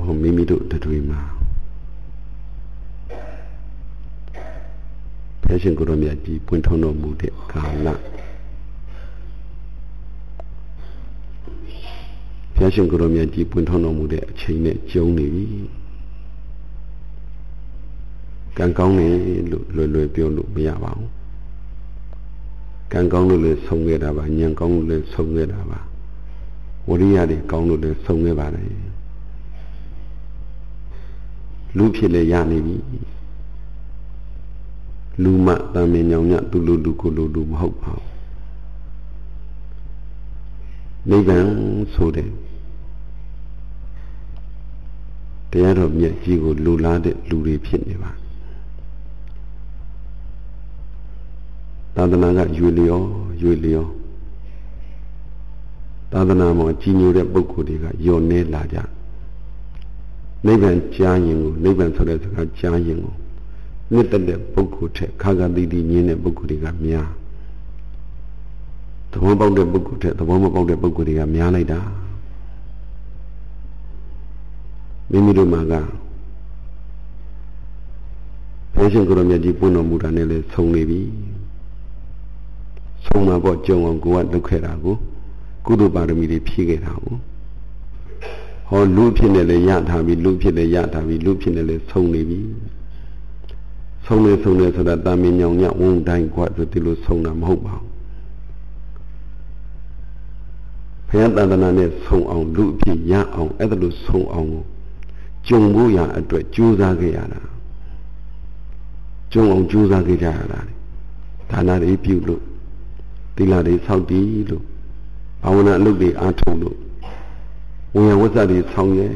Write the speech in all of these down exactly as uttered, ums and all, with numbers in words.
မိမိတို့တွေမှာဘုရားရှင်ကိုရောမြတ်ကြီးပွင့်ထွန်းတော်မူတဲ့ကာလဘုရားရှင်ကိုရောမြတ်ကြီးပွင့်ထွန်းတော်မူတဲ့အချိန်နဲ့ကျုံနေပြီကံကောင်းနေလို့လွယ်လွယ်ပြောလို့မရပါဘူးကံကောင်းလို့လည်းဆုံးခဲ့တာပါဉာဏ်ကောင်းလို့လည်းဆုံးခဲ့တာပါဝိရိယတွေကောင်းလို့လည်းဆုံးခဲ့ပါတယ်လူဖြစ်လည်းရနေပြီလူမတမ်းမင်းညောင်ညသူလူလူကိုလူလူမဟုတ်ပါဘူးနိဗ္ဗာန်ဆိုတဲ့တရားတော်မြတ်ကြီးကိုလူလားတဲ့လူတွေဖြစ်နေပါသာသနာကရွေလျောရွေလျောသာသနာမှာကြီးညိုတဲ့ပုဂ္ဂိုလ်တွေကယောနေလာကြနိဗ္ဗာန်ကြားရင်ကိုနိဗ္ဗာန်ဆိုတဲ့စကားကြားရင်ကိုမြတ်တဲ့ပုဂ္ဂိုလ်ထက်ခါခါတိတိမြင်တဲ့ပုဂ္ဂိုလ်တွေကများသဘောပေါက်တဲ့ပုဂ္ဂိုလ်ထက်သဘောမပေါက်တဲ့ပုဂ္ဂိုလ်တွေကများလိုက်တာမိမိတို့မှာကဘုရားရှင်ကိုရောမြတ်ကြီးပွင့်တော်မူတာနဲ့လည်းဆုံးနေပြီဆုံးမှာပေါ့ကြုံအောင်ကိုကလုပ်ခဲ့တာကိုကုသိုလ်ပါရမီတွေဖြည့်ခဲ့တာကိုဟောလူဖြစ်နေလည်းရထားပြီလူဖြစ်လည်းရထားပြီလူဖြစ်နေလည်းဆုံးနေပြီဆုံးနေဆုံးနေဆိုတာတာမင်ညောင်ညဝုန်းတိုင်းကွာဆိုဒီလိုဆုံးတာမဟုတ်ပါဘူးဘုရားတန်တနာနဲ့ဆုံးအောင်လူအဖြစ်ရအောင်အဲ့ဒါလိုဆုံးအောင်ကြုံဖို့ရအတွက်ကြိုးစားခဲ့ရတာကြုံအောင်ကြိုးစားခဲ့ကြရတာဒါနတွေပြုလို့သီလတွေဆောက်တည်လို့ဘာဝနာအလုပ်တွေအားထုတ်လို့ဝိညာဉ်ဝတ်စာတွေဆောင်ရဲ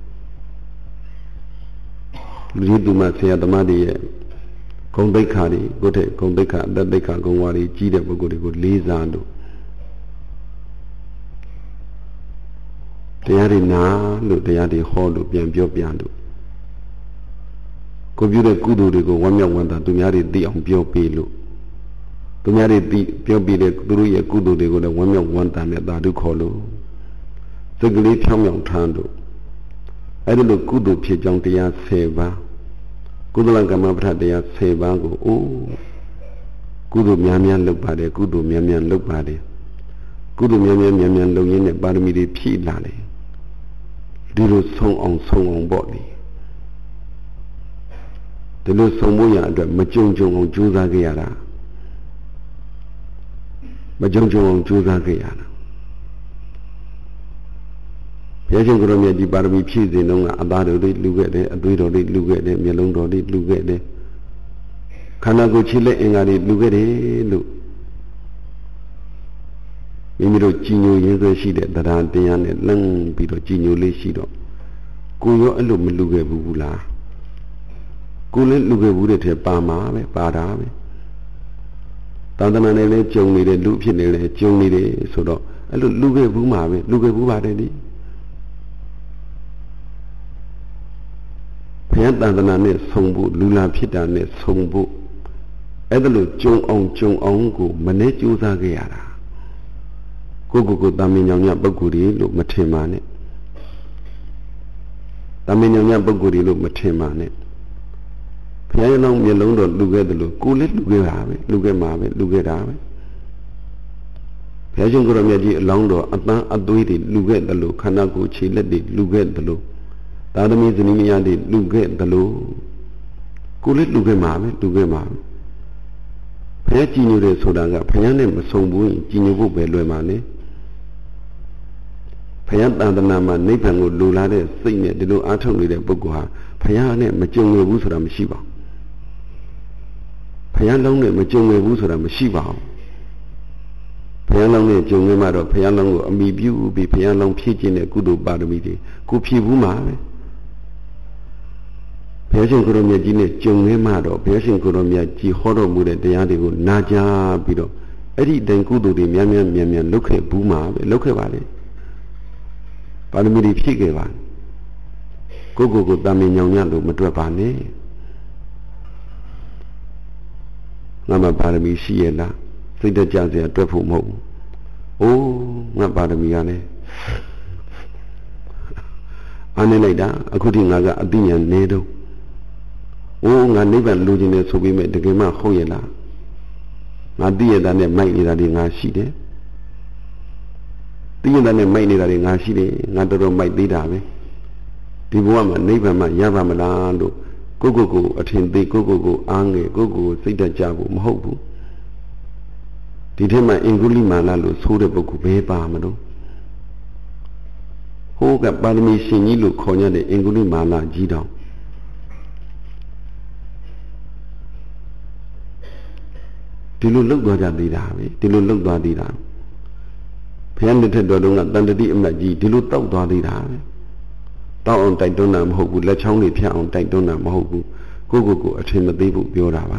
လူကြီးသူမဆရာသမားတွေရဲ့ဂုဏ်သိက္ခာတွေကိုယ့်တဲ့ဂုဏ်သိက္ခာအတ္တသိက္ခာဂုဏ်ဝါတွေကြီးတဲ့ပုဂ္ဂိုလ်တွေကိုလေးစားလို့တရားတွေနာလို့တရားတွေဟောလို့ပြန်ပြောပြလို့ကိုပြုတဲ့ကုသိုလ်တွေကိုဝမ်းမြောက်ဝမ်းသာသူများတွေသိအောင်ပြောပေးလို့သူများတွေသိပြောပြတဲ့သူတို့ရဲ့ကုသိုလ်တွေကိုလည်းဝမ်းမြောက်ဝမ်းသာနဲ့သာဓုခေါ်လို့စိတ်ကလေးဖြောင်းဖြောင်းထမ်းလို့အဲ့ဒီလိုကုသိုလ်ဖြစ်ကြောင်းတရားဆယ်ပါးကုသလကမ္မပဋ္ဌတရားဆယ်ပါးကိုအိုးကုသိုလ်များများလုပ်ပါတယ်ကုသိုလ်များများလုပ်ပါတယ်ကုသိုလ်များများများများလုပ်ရင်းနဲ့ပါရမီတွေဖြည့်လာတယ်ဒီလိုဆုံးအောင်ဆုံးအောင်ပေါ့လေဒီလိုဆုံးဖို့ရအတွက်မကြုံကြုံအောင်ကြိုးစားခဲ့ရတာမကြုံကြုံအောင်ကြိုးစားခဲ့ရတာဘုရားရှင်ကိုရောမြတ်ကြီးပါရမီဖြည့်စဉ်တုန်းကအသားတော်တွေလူခဲ့တယ်အသွေးတော်တွေလူခဲ့တယ်မျက်လုံးတော်တွေလူခဲ့တယ်ခန္ဓာကိုယ်ခြေလက်အင်္ဂါတွေလူခဲ့တယ်လို့မိမိတို့ကြည်ညိုရင်းဆွဲရှိတဲ့တရားတရားနဲ့လန့်ပြီးတော့ကြည်ညိုလေးရှိတော့ကိုရောအဲ့လိုမလူခဲ့ဘူးလားကိုလည်းလူခဲ့ဘူးတဲ့ထဲပါမှာပဲပါတာပဲသာသနာနဲ့လည်းကြုံနေတယ်လူဖြစ်နေတယ်ကြုံနေတယ်ဆိုတော့အဲ့လိုလူခဲ့ဘူးမှာပဲလူခဲ့ဘူးပါတယ်ဒီဘုရားသာသနာနဲ့ဆုံဖို့လူလာဖြစ်တာနဲ့ဆုံဖို့အဲ့ဒါလိုကြုံအောင်ကြုံအောင်ကိုမနဲ့ကြိုးစားခဲ့ရတာကိုကိုကိုတာမင်ညောင်ညပုဂ္ဂိုလ်တွေလို့မထင်ပါနဲ့တာမင်ညောင်ညပုဂ္ဂိုလ်တွေလို့မထင်ပါနဲ့ဘုရားရဲ့နောက်မျက်လုံးတော်လူခဲ့တယ်လို့ကိုလည်းလူခဲ့တာပဲလူခဲ့မှာပဲလူခဲ့တာပဲဘုရားရှင်ကိုရောမြတ်ကြီးအလောင်းတော်အတန်းအသွေးတွေလူခဲ့တယ်လို့ခန္ဓာကိုယ်ခြေလက်တွေလူခဲ့တယ်လို့သာသမီဇနီးမယားတွေလူခဲ့တယ်လို့ကိုလည်းလူခဲ့မှာပဲလူခဲ့မှာပဲဘုရားကြည်ညိုတယ်ဆိုတာကဘုရားနဲ့မဆုံဘူးရင်ကြည်ညိုဖို့ပဲလွယ်မှာလေဘုရားတန်တနာမှာနိဗ္ဗာန်ကိုလိုလားတဲ့စိတ်နဲ့ဒီလိုအားထုတ်နေတဲ့ပုဂ္ဂိုလ်ဟာဘုရားနဲ့မကြုံရဘူးဆိုတာမရှိပါဘူးဘုရားလုံးနဲ့မကြုံရဘူးဆိုတာမရှိပါဘူးဘုရားလုံးနဲ့ကြုံရမှတော့ဘုရားလုံးကိုအမိပြုပြီးဘုရားလုံးဖြည့်ခြင်းတဲ့ကုသိုလ်ပါရမီတွေကိုဖြည့်ဘူးမှာပဲဘုရားရှင်ကိုရောမြတ်ကြီးနဲ့ကြုံရမှတော့ဘုရားရှင်ကိုရောမြတ်ကြီးဟောတော်မူတဲ့တရားတွေကိုနာကြားပြီးတော့အဲ့ဒီတိုင်ကုသိုလ်တွေများများမြန်မြန်လုပ်ခဲ့ဘူးမှာပဲလုပ်ခဲ့ပါလေပါရမီတွေဖြည့်ခဲ့ပါကိုကိုကိုတာမင်ညောင်ညလို့မတွက်ပါနဲ့ငါမှပါရမီရှိရဲ့လားစိတ်တကြစရာတွက်ဖို့မဟုတ်ဘူးအိုးငါပါရမီကလည်းအားနေလိုက်တာအခုထိငါကအသိဉာဏ်နေတော့အိုးငါနိဗ္ဗာန်လိုချင်တယ်ဆိုပြီးမဲ့တကယ်မှဟုတ်ရဲ့လားငါသိရတာနဲ့မိုက်နေတာတွေငါရှိတယ်သိရတာနဲ့မိုက်နေတာတွေငါရှိတယ်ငါတော်တော်မိုက်သေးတာပဲဒီဘဝမှာနိဗ္ဗာန်မှာရပါမလားလို့ကိုကိုကိုအထင်သေးကိုကိုကိုအားငယ်ကိုကိုစိတ်တကြဖို့မဟုတ်ဘူးဒီထက်မှအင်္ဂုလိမာနလို့ဆိုတဲ့ပုဂ္ဂိုလ်ဘယ်ပါမလို့ဟိုးကပါရမီရှင်ကြီးလို့ခေါ်ကြတဲ့အင်္ဂုလိမာနကြီးတောင်ဒီလိုလှုပ်သွားကြသေးတာပဲဒီလိုလှုပ်သွားသေးတာဘုရားလက်ထက်တော်တုန်းကတန်တတိအမတ်ကြီးဒီလိုတောက်သွားသေးတာပဲတောက်အောင်တိုက်တွန်းတာမဟုတ်ဘူးလက်ချောင်းတွေဖြတ်အောင်တိုက်တွန်းတာမဟုတ်ဘူးကိုကိုကိုအထင်မသေးဘူးပြောတာပါ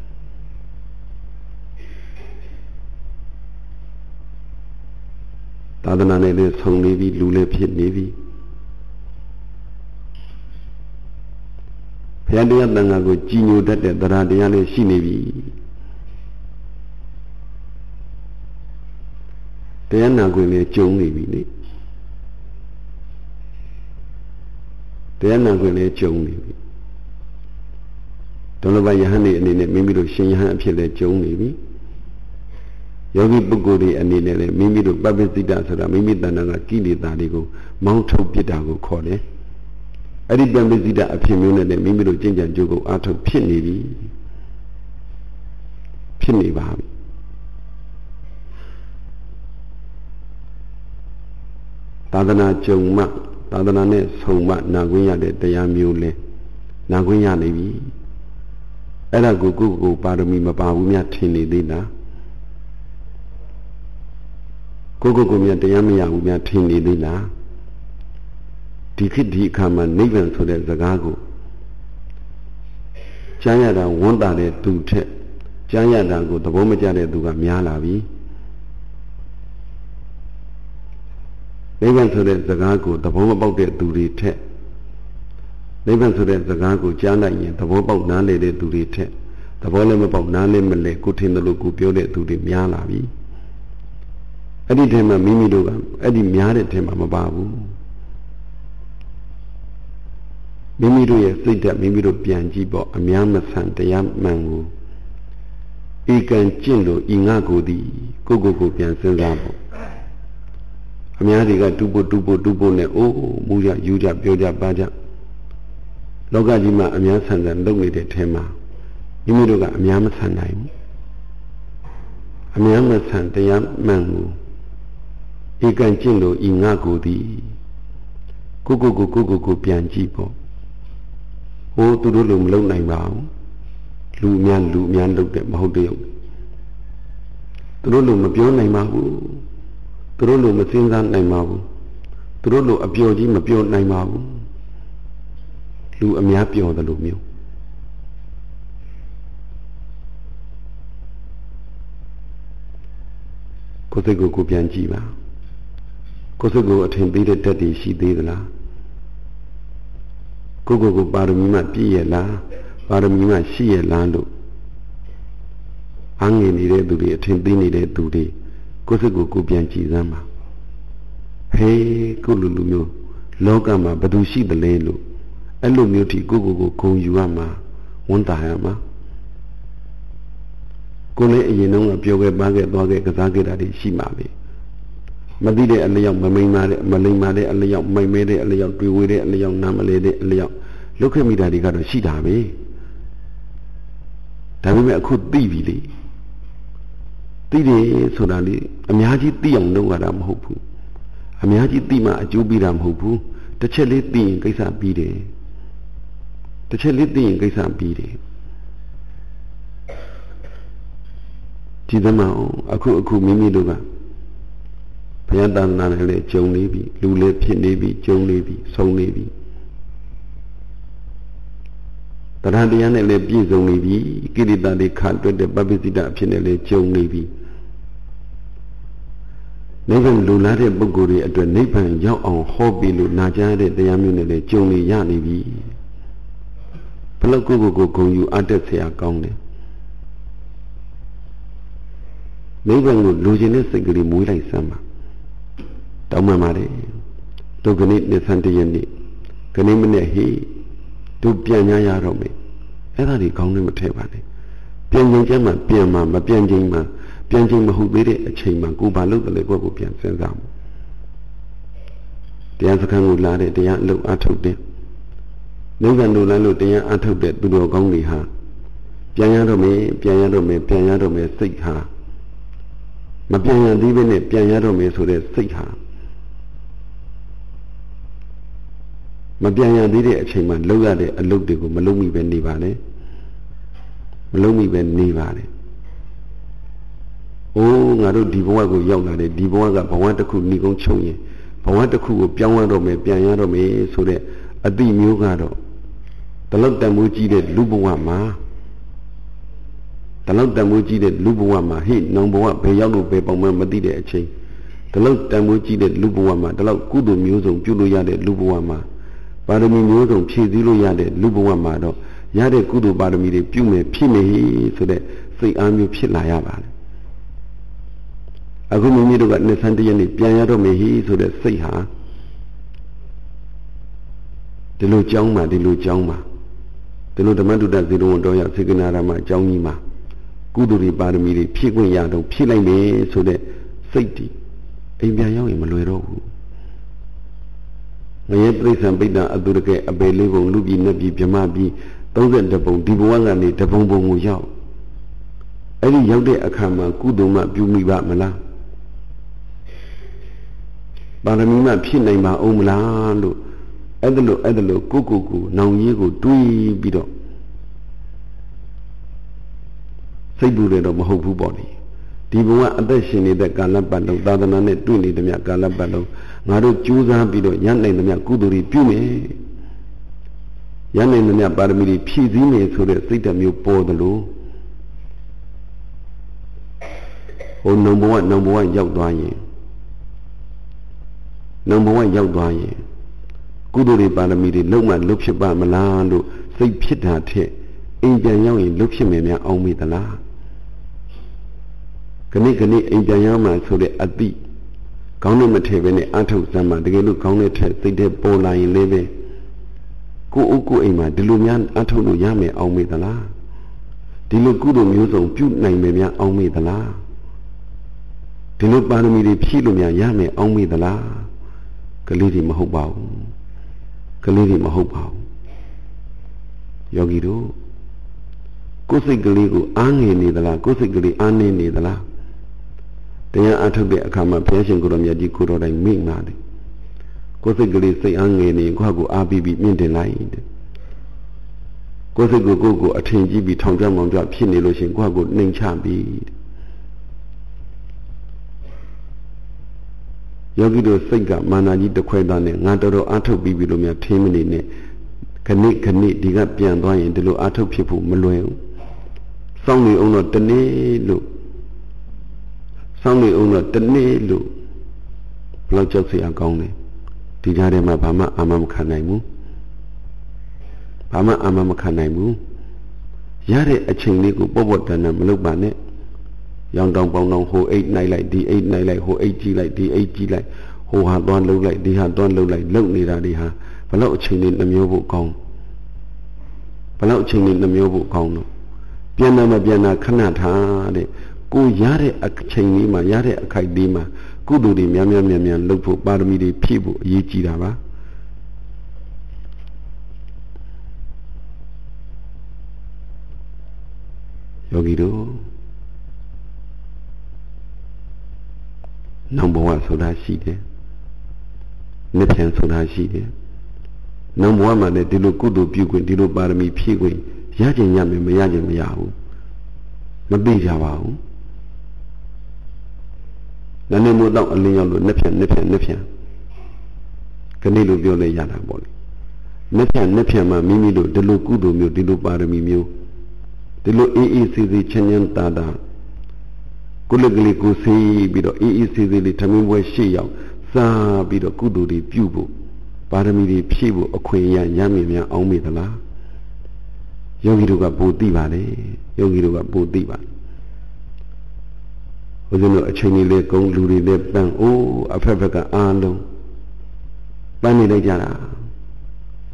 သာသနာနဲ့လည်းဆုံနေပြီလူလည်းဖြစ်နေပြီဘုရားတရားတန်ခါကိုကြည်ညိုတတ်တဲ့တရားတရားလည်းရှိနေပြီတရားနာခွင့်လည်းကျုံနေပြီလေတရားနာခွင့်လည်းကျုံနေပြီဒုလဘယဟန်နေအနေနဲ့မိမိတို့ရှင်ယဟန်အဖြစ်လည်းကျုံနေပြီယောဂီပုဂ္ဂိုလ်တွေအနေနဲ့လည်းမိမိတို့ပပ္ပစိတဆိုတာမိမိတဏ္ဍာကကိလေသာတွေကိုမောင်းထုတ်ပစ်တာကိုခေါ်တယ်အဲ့ဒီပပ္ပစိတအဖြစ်မျိုးနဲ့လည်းမိမိတို့ကျင့်ကြံကြိုးကိုအားထုတ်ဖြစ်နေပြီဖြစ်နေပါပြီသာသနာကြုံမှသာသနာနဲ့ဆုံမှနာခွင့်ရတဲ့တရားမျိုးလဲနာခွင့်ရနေပြီအဲ့ဒါကိုကိုယ်ကိုပါရမီမပါဘူးများထင်နေသေးလားကိုယ်ကိုယ်ကိုများတရားမရဘူးများထင်နေသေးလားဒီခေတ်ဒီအခါမှာနိဗ္ဗာန်ဆိုတဲ့စကားကိုကြားရတာဝန်တာတဲ့သူထက်ကြားရတာကိုသဘောမကျတဲ့သူကများလာပြီနိဗ္ဗာန်ဆိုတဲ့စကားကိုသဘောမပေါက်တဲ့သူတွေထက်နိဗ္ဗာန်ဆိုတဲ့စကားကိုကြားလိုက်ရင်သဘောပေါက်နားလည်တဲ့သူတွေထက်သဘောလည်းမပေါက်နားလည်းမလဲကိုထင်တယ်လို့ကိုပြောတဲ့သူတွေများလာပြီအဲ့ဒီထဲမှာမိမိတို့ကအဲ့ဒီများတဲ့ထဲမှာမပါဘူးမိမိတို့ရဲ့စိတ်ဓာတ်မိမိတို့ပြန်ကြည့်ပေါ့အများမဆန်တရားမှန်ကိုဧကံကျင့်လို့ဤငါကိုသည်ကိုကိုကိုပြန်စဉ်းစားပေါ့အများတွေကတူဖို့တူဖို့တူဖို့နဲ့အိုးမူရယူကြပြောကြပါကြလောကကြီးမှာအများဆန်ဆန်လုပ်နေတဲ့ထဲမှာမိမိတို့ကအများမဆန်နိုင်ဘူးအများမဆန်တရားမှန်ကိုဧကံကျင့်လို့ဤငါကိုသည်ကိုကိုကိုကိုကိုကိုပြန်ကြည့်ပေါ့ဟိုသူတို့လိုမလုပ်နိုင်ပါဘူးလူများလူများလုပ်တဲ့မဟုတ်တဲ့သူတို့လိုမပြောနိုင်ပါဘူးသူတို့လိုမစဉ်းစားနိုင်ပါဘူးသူတို့လိုအပျော်ကြီးမပြောနိုင်ပါဘူးလူအများပျော်တယ်လို့မျိုးကိုယ်စိတ်ကိုကိုပြန်ကြည့်ပါကိုယ်စိတ်ကိုအထင်သေးတဲ့တက်တည်ရှိသေးသလားကိုယ်ကိုယ်ကိုပါရမီမှပြည့်ရဲ့လားပါရမီမှရှိရဲ့လားလို့အားငယ်နေတဲ့သူတွေအထင်သေးနေတဲ့သူတွေကိုယ်စိတ်ကိုကိုပြန်ကြည့်စမ်းပါဟေးကိုလူလူမျိုးလောကမှာဘယ်သူရှိသလဲလို့အဲ့လိုမျိုးထိကိုကိုကိုဂုံယူရမှာဝန်တာရမှာကိုလည်းအရင်တုန်းကပြောခဲ့ပါခဲ့သွားခဲ့ကစားခဲ့တာတွေရှိမှာပဲမသိတဲ့အလျောက်မမိန်မာတဲ့မလိမ္မာတဲ့အလျောက်မိုက်မဲတဲ့အလျောက်တွေ့ဝေးတဲ့အလျောက်နားမလဲတဲ့အလျောက်လုတ်ခဲ့မိတာတွေကတော့ရှိတာပဲဒါပေမဲ့အခုသိပြီလေသိတယ်ဆိုတာလေအများကြီးသိအောင်လုပ်ရတာမဟုတ်ဘူးအများကြီးသိမှအကျိုးပေးတာမဟုတ်ဘူးတစ်ချက်လေးသိရင်ကိစ္စပြီးတယ်တစ်ချက်လေးသိရင်ကိစ္စပြီးတယ်ဒီသမောင်အခုအခုမိမိတို့ကဘုရားတန်ခါနဲ့လည်းကြုံနေပြီလူလည်းဖြစ်နေပြီကြုံနေပြီဆုံးနေပြီတရားတရားနဲ့လည်းပြည့်စုံနေပြီကိရိတာတွေခါတွက်တဲ့ပပ္ပစိတအဖြစ်နဲ့လည်းကြုံနေပြီနိဗ္ဗာန်လူလားတဲ့ပုဂ္ဂိုလ်တွေအတွက်နိဗ္ဗာန်ရောက်အောင်ဟောပြီးလို့နာကြားတဲ့တရားမျိုးနဲ့လည်းကြုံနေရနေပြီဘလို့ကိုကိုကိုဂုံယူအပ်တဲ့ဆရာကောင်းတယ်နိဗ္ဗာန်ကိုလူချင်းတဲ့စိတ်ကလေးမွေးလိုက်စမ်းပါတောင်းမှန်ပါတယ်ဒုက္ခနိနိသန္တယနေ့ကနေမနဲ့ဟေးတို့ပြန်ညာရတော့မယ်အဲ့ဒါဒီကောင်းနေမထဲပါနဲ့ပြန်ချင်းကျမှပြန်မှမပြန်ချင်းမှပြန်ချင်းမဟုတ်သေးတဲ့အချိန်မှာကိုဘာလုပ်တယ်လဲကိုကိုပြန်စဉ်းစားမှုတရားစခန်းကိုလာတဲ့တရားအလုပ်အထုတ်တဲ့နိဗ္ဗာန်လိုလမ်းလို့တရားအထုတ်တဲ့သူတော်ကောင်းတွေဟာပြန်ရတော့မယ်ပြန်ရတော့မယ်ပြန်ရတော့မယ်စိတ်ဟာမပြန်ရသေးဘဲနဲ့ပြန်ရတော့မယ်ဆိုတဲ့စိတ်ဟာမပြန်ရသေးတဲ့အချိန်မှာလုပ်ရတဲ့အလုပ်တွေကိုမလုပ်မိပဲနေပါနဲ့မလုပ်မိပဲနေပါနဲ့အိုးငါတို့ဒီဘဝကိုရောက်လာတယ်ဒီဘဝကဘဝတစ်ခုဏီကုန်းချုပ်ရင်ဘဝတစ်ခုကိုပြောင်းရတော့မယ်ပြန်ရတော့မယ်ဆိုတဲ့အတိမျိုးကတော့တလောက်တန်မိုးကြီးတဲ့လူဘဝမှာတလောက်တန်မိုးကြီးတဲ့လူဘဝမှာဟိနောင်ဘဝဘယ်ရောက်လို့ဘယ်ပေါင်မှမသိတဲ့အချိန်တလောက်တန်မိုးကြီးတဲ့လူဘဝမှာတလောက်ကုသိုလ်မျိုးစုံပြုလို့ရတဲ့လူဘဝမှာပါရမီမျိုးစုံဖြည့်ဆည်းလို့ရတဲ့လူဘဝမှာတော့ရတဲ့ကုသိုလ်ပါရမီတွေပြုမယ်ဖြစ်မယ်ဆိုတဲ့စိတ်အားမျိုးဖြစ်လာရပါတယ်အခုမိမိတို့ကနှစ်ဆန်းတရက်နေ့ပြန်ရတော့မယ်ဟိဆိုတဲ့စိတ်ဟာဒီလိုကြောင်းမှာဒီလိုကြောင်းမှာဒီလိုဓမ္မတုဒ္ဒဇေတဝန်တော်ရစေကနာရမအကြောင်းကြီးမှာကုသိုလ်တွေပါရမီတွေဖြည့်ခွင့်ရတော့ဖြည့်လိုက်မယ်ဆိုတဲ့စိတ်ဒီအိမ်ပြန်ရောက်ရင်မလွယ်တော့ဘူးငရဲပြိဿံပိဋ္ဌအတုရကအပေလေးပုံလူပြည်နတ်ပြည်ဗြဟ္မပြည်သုံးဆယ်တပုံဒီဘဝကနေတပုံပုံကိုရောက်အဲ့ဒီရောက်တဲ့အခါမှာကုသိုလ်မှပြုမိပါမလားပါရမီမှဖြစ်နိုင်ပါအောင်မလားလို့အဲ့ဒါလို့အဲ့ဒါလို့ကိုကိုကိုနောင်ကြီးကိုတွေးပြီးတော့စိတ်ပူတယ်တော့မဟုတ်ဘူးပေါ့လေဒီဘဝအသက်ရှင်နေတဲ့ကာလပတ်လုံးသာသနာနဲ့တွေ့နေသမျှကာလပတ်လုံးငါတို့ကြိုးစားပြီးတော့ရနိုင်သမျှကုသိုလ်တွေပြုမယ်ရနိုင်သမျှပါရမီတွေဖြည့်ဆည်းမယ်ဆိုတဲ့စိတ်ဓာတ်မျိုးပေါ်တယ်လို့ဟိုနောင်ဘဝနောင်ဘဝရောက်သွားရင်နောင်ဘဝရောက်သွားရင်ကုသိုလ်တွေပါရမီတွေလုံးဝလွတ်ဖြစ်ပါမလားလို့စိတ်ဖြစ်တာထက်အိမ်ပြန်ရောက်ရင်လွတ်ဖြစ်မယ်များအောင်မေးသလားခဏခဏအိမ်ပြန်ရောက်မှဆိုတဲ့အတိခေါင်းနဲ့မထည့်ပဲနဲ့အထုတ်စမ်းမှတကယ်လို့ခေါင်းနဲ့ထည့်စိတ်ထဲပေါ်လာရင်လည်းပဲကိုအုပ်ကိုအိမ်မှာဒီလိုများအထုတ်လို့ရမယ်အောင်မေးသလားဒီလိုကုသိုလ်မျိုးစုံပြုနိုင်မယ်များအောင်မေးသလားဒီလိုပါရမီတွေဖြည့်လို့များရမယ်အောင်မေးသလားကလေးတွေမဟုတ်ပါဘူးကလေးတွေမဟုတ်ပါဘူးယောဂီတို့ကိုယ်စိတ်ကလေးကိုအားငယ်နေသလားကိုယ်စိတ်ကလေးအားနေနေသလားတရားအထုတ်တဲ့အခါမှာဘုရားရှင်ကိုယ်တော်မြတ်ကြီးကိုယ်တော်တိုင်မိန့်ပါတယ်ကိုယ်စိတ်ကလေးစိတ်အားငယ်နေကိုယ့်ကိုအားပြီးပြီးမြင့်တင်လိုက်တဲ့ကိုယ်စိတ်ကိုကိုယ့်ကိုအထင်ကြီးပြီးထောင်ကြမောင်ကြဖြစ်နေလို့ရှိရင်ကိုယ့်ကိုနှိမ်ချပြီးယောဂီတို့စိတ်ကမာနာကြီးတစ်ခွဲသားနဲ့ငါတော်တော်အားထုတ်ပြီးပြီလို့များထင်းမနေနဲ့ခဏခဏဒီကပြန်သွားရင်ဒီလိုအားထုတ်ဖြစ်ဖို့မလွယ်ဘူးစောင့်နေအောင်တော့တနေ့လို့စောင့်နေအောင်တော့တနေ့လို့ဘလောက်ကြောက်စရာကောင်းလဲဒီကြားထဲမှာဘာမှအာမမခံနိုင်ဘူးဘာမှအာမမခံနိုင်ဘူးရတဲ့အချိန်လေးကိုပေါ့ပေါ့တန်တန်မလုပ်ပါနဲ့ရောင်တောင်ပေါင်တောင်ဟိုအိတ်နိုင်လိုက်ဒီအိတ်နိုင်လိုက်ဟိုအိတ်ကြီးလိုက်ဒီအိတ်ကြီးလိုက်ဟိုဟာသွားလှုပ်လိုက်ဒီဟာသွားလှုပ်လိုက်လှုပ်နေတာတွေဟာဘလောက်အချိန်လေးနှမျိုးဖို့ကောင်းဘလောက်အချိန်လေးနှမျိုးဖို့ကောင်းတော့ပြန်လာမပြန်လာခဏထားတဲ့ကိုရတဲ့အချိန်လေးမှာရတဲ့အခိုက်လေးမှာကုသိုလ်တွေများများများများလုပ်ဖို့ပါရမီတွေဖြည့်ဖို့အရေးကြီးတာပါယောဂီတို့နောင်ဘဝဆိုတာရှိတယ်။နှစ်ပြန်ဆိုတာရှိတယ်။နောင်ဘဝမှာလည်းဒီလိုကုသိုလ်ပြုခွင့်ဒီလိုပါရမီဖြည့်ခွင့်ရကြင်ရမယ်မရကြင်မရဘူး။မသိကြပါဘူး။နာနေမို့တော့အလင်းရောက်လို့နှစ်ပြန်နှစ်ပြန်နှစ်ပြန်ခဏလိုပြောလိုက်ရတာပေါ့လေ။နှစ်ပြန်နှစ်ပြန်မှာမိမိတို့ဒီလိုကုသိုလ်မျိုးဒီလိုပါရမီမျိုးဒီလိုအေးအေးဆေးဆေးချမ်းချမ်းသာသာကိုလကလေးကိုဆေးပြီးတော့အေးအေးဆေးဆေးလေးထမင်းပွဲရှေ့ရောက်စားပြီးတော့ကုသိုလ်တွေပြုဖို့ပါရမီတွေဖြည့်ဖို့အခွင့်အရေးရမြင်များအောင်မေသလားယောဂီတို့ကပိုသိပါလေယောဂီတို့ကပိုသိပါဘုရားတို့အချိန်ကြီးလေးကုန်းလူတွေလည်းပန်းအိုးအဖက်ဖက်ကအားလုံးပန်းနေလိုက်ကြတာ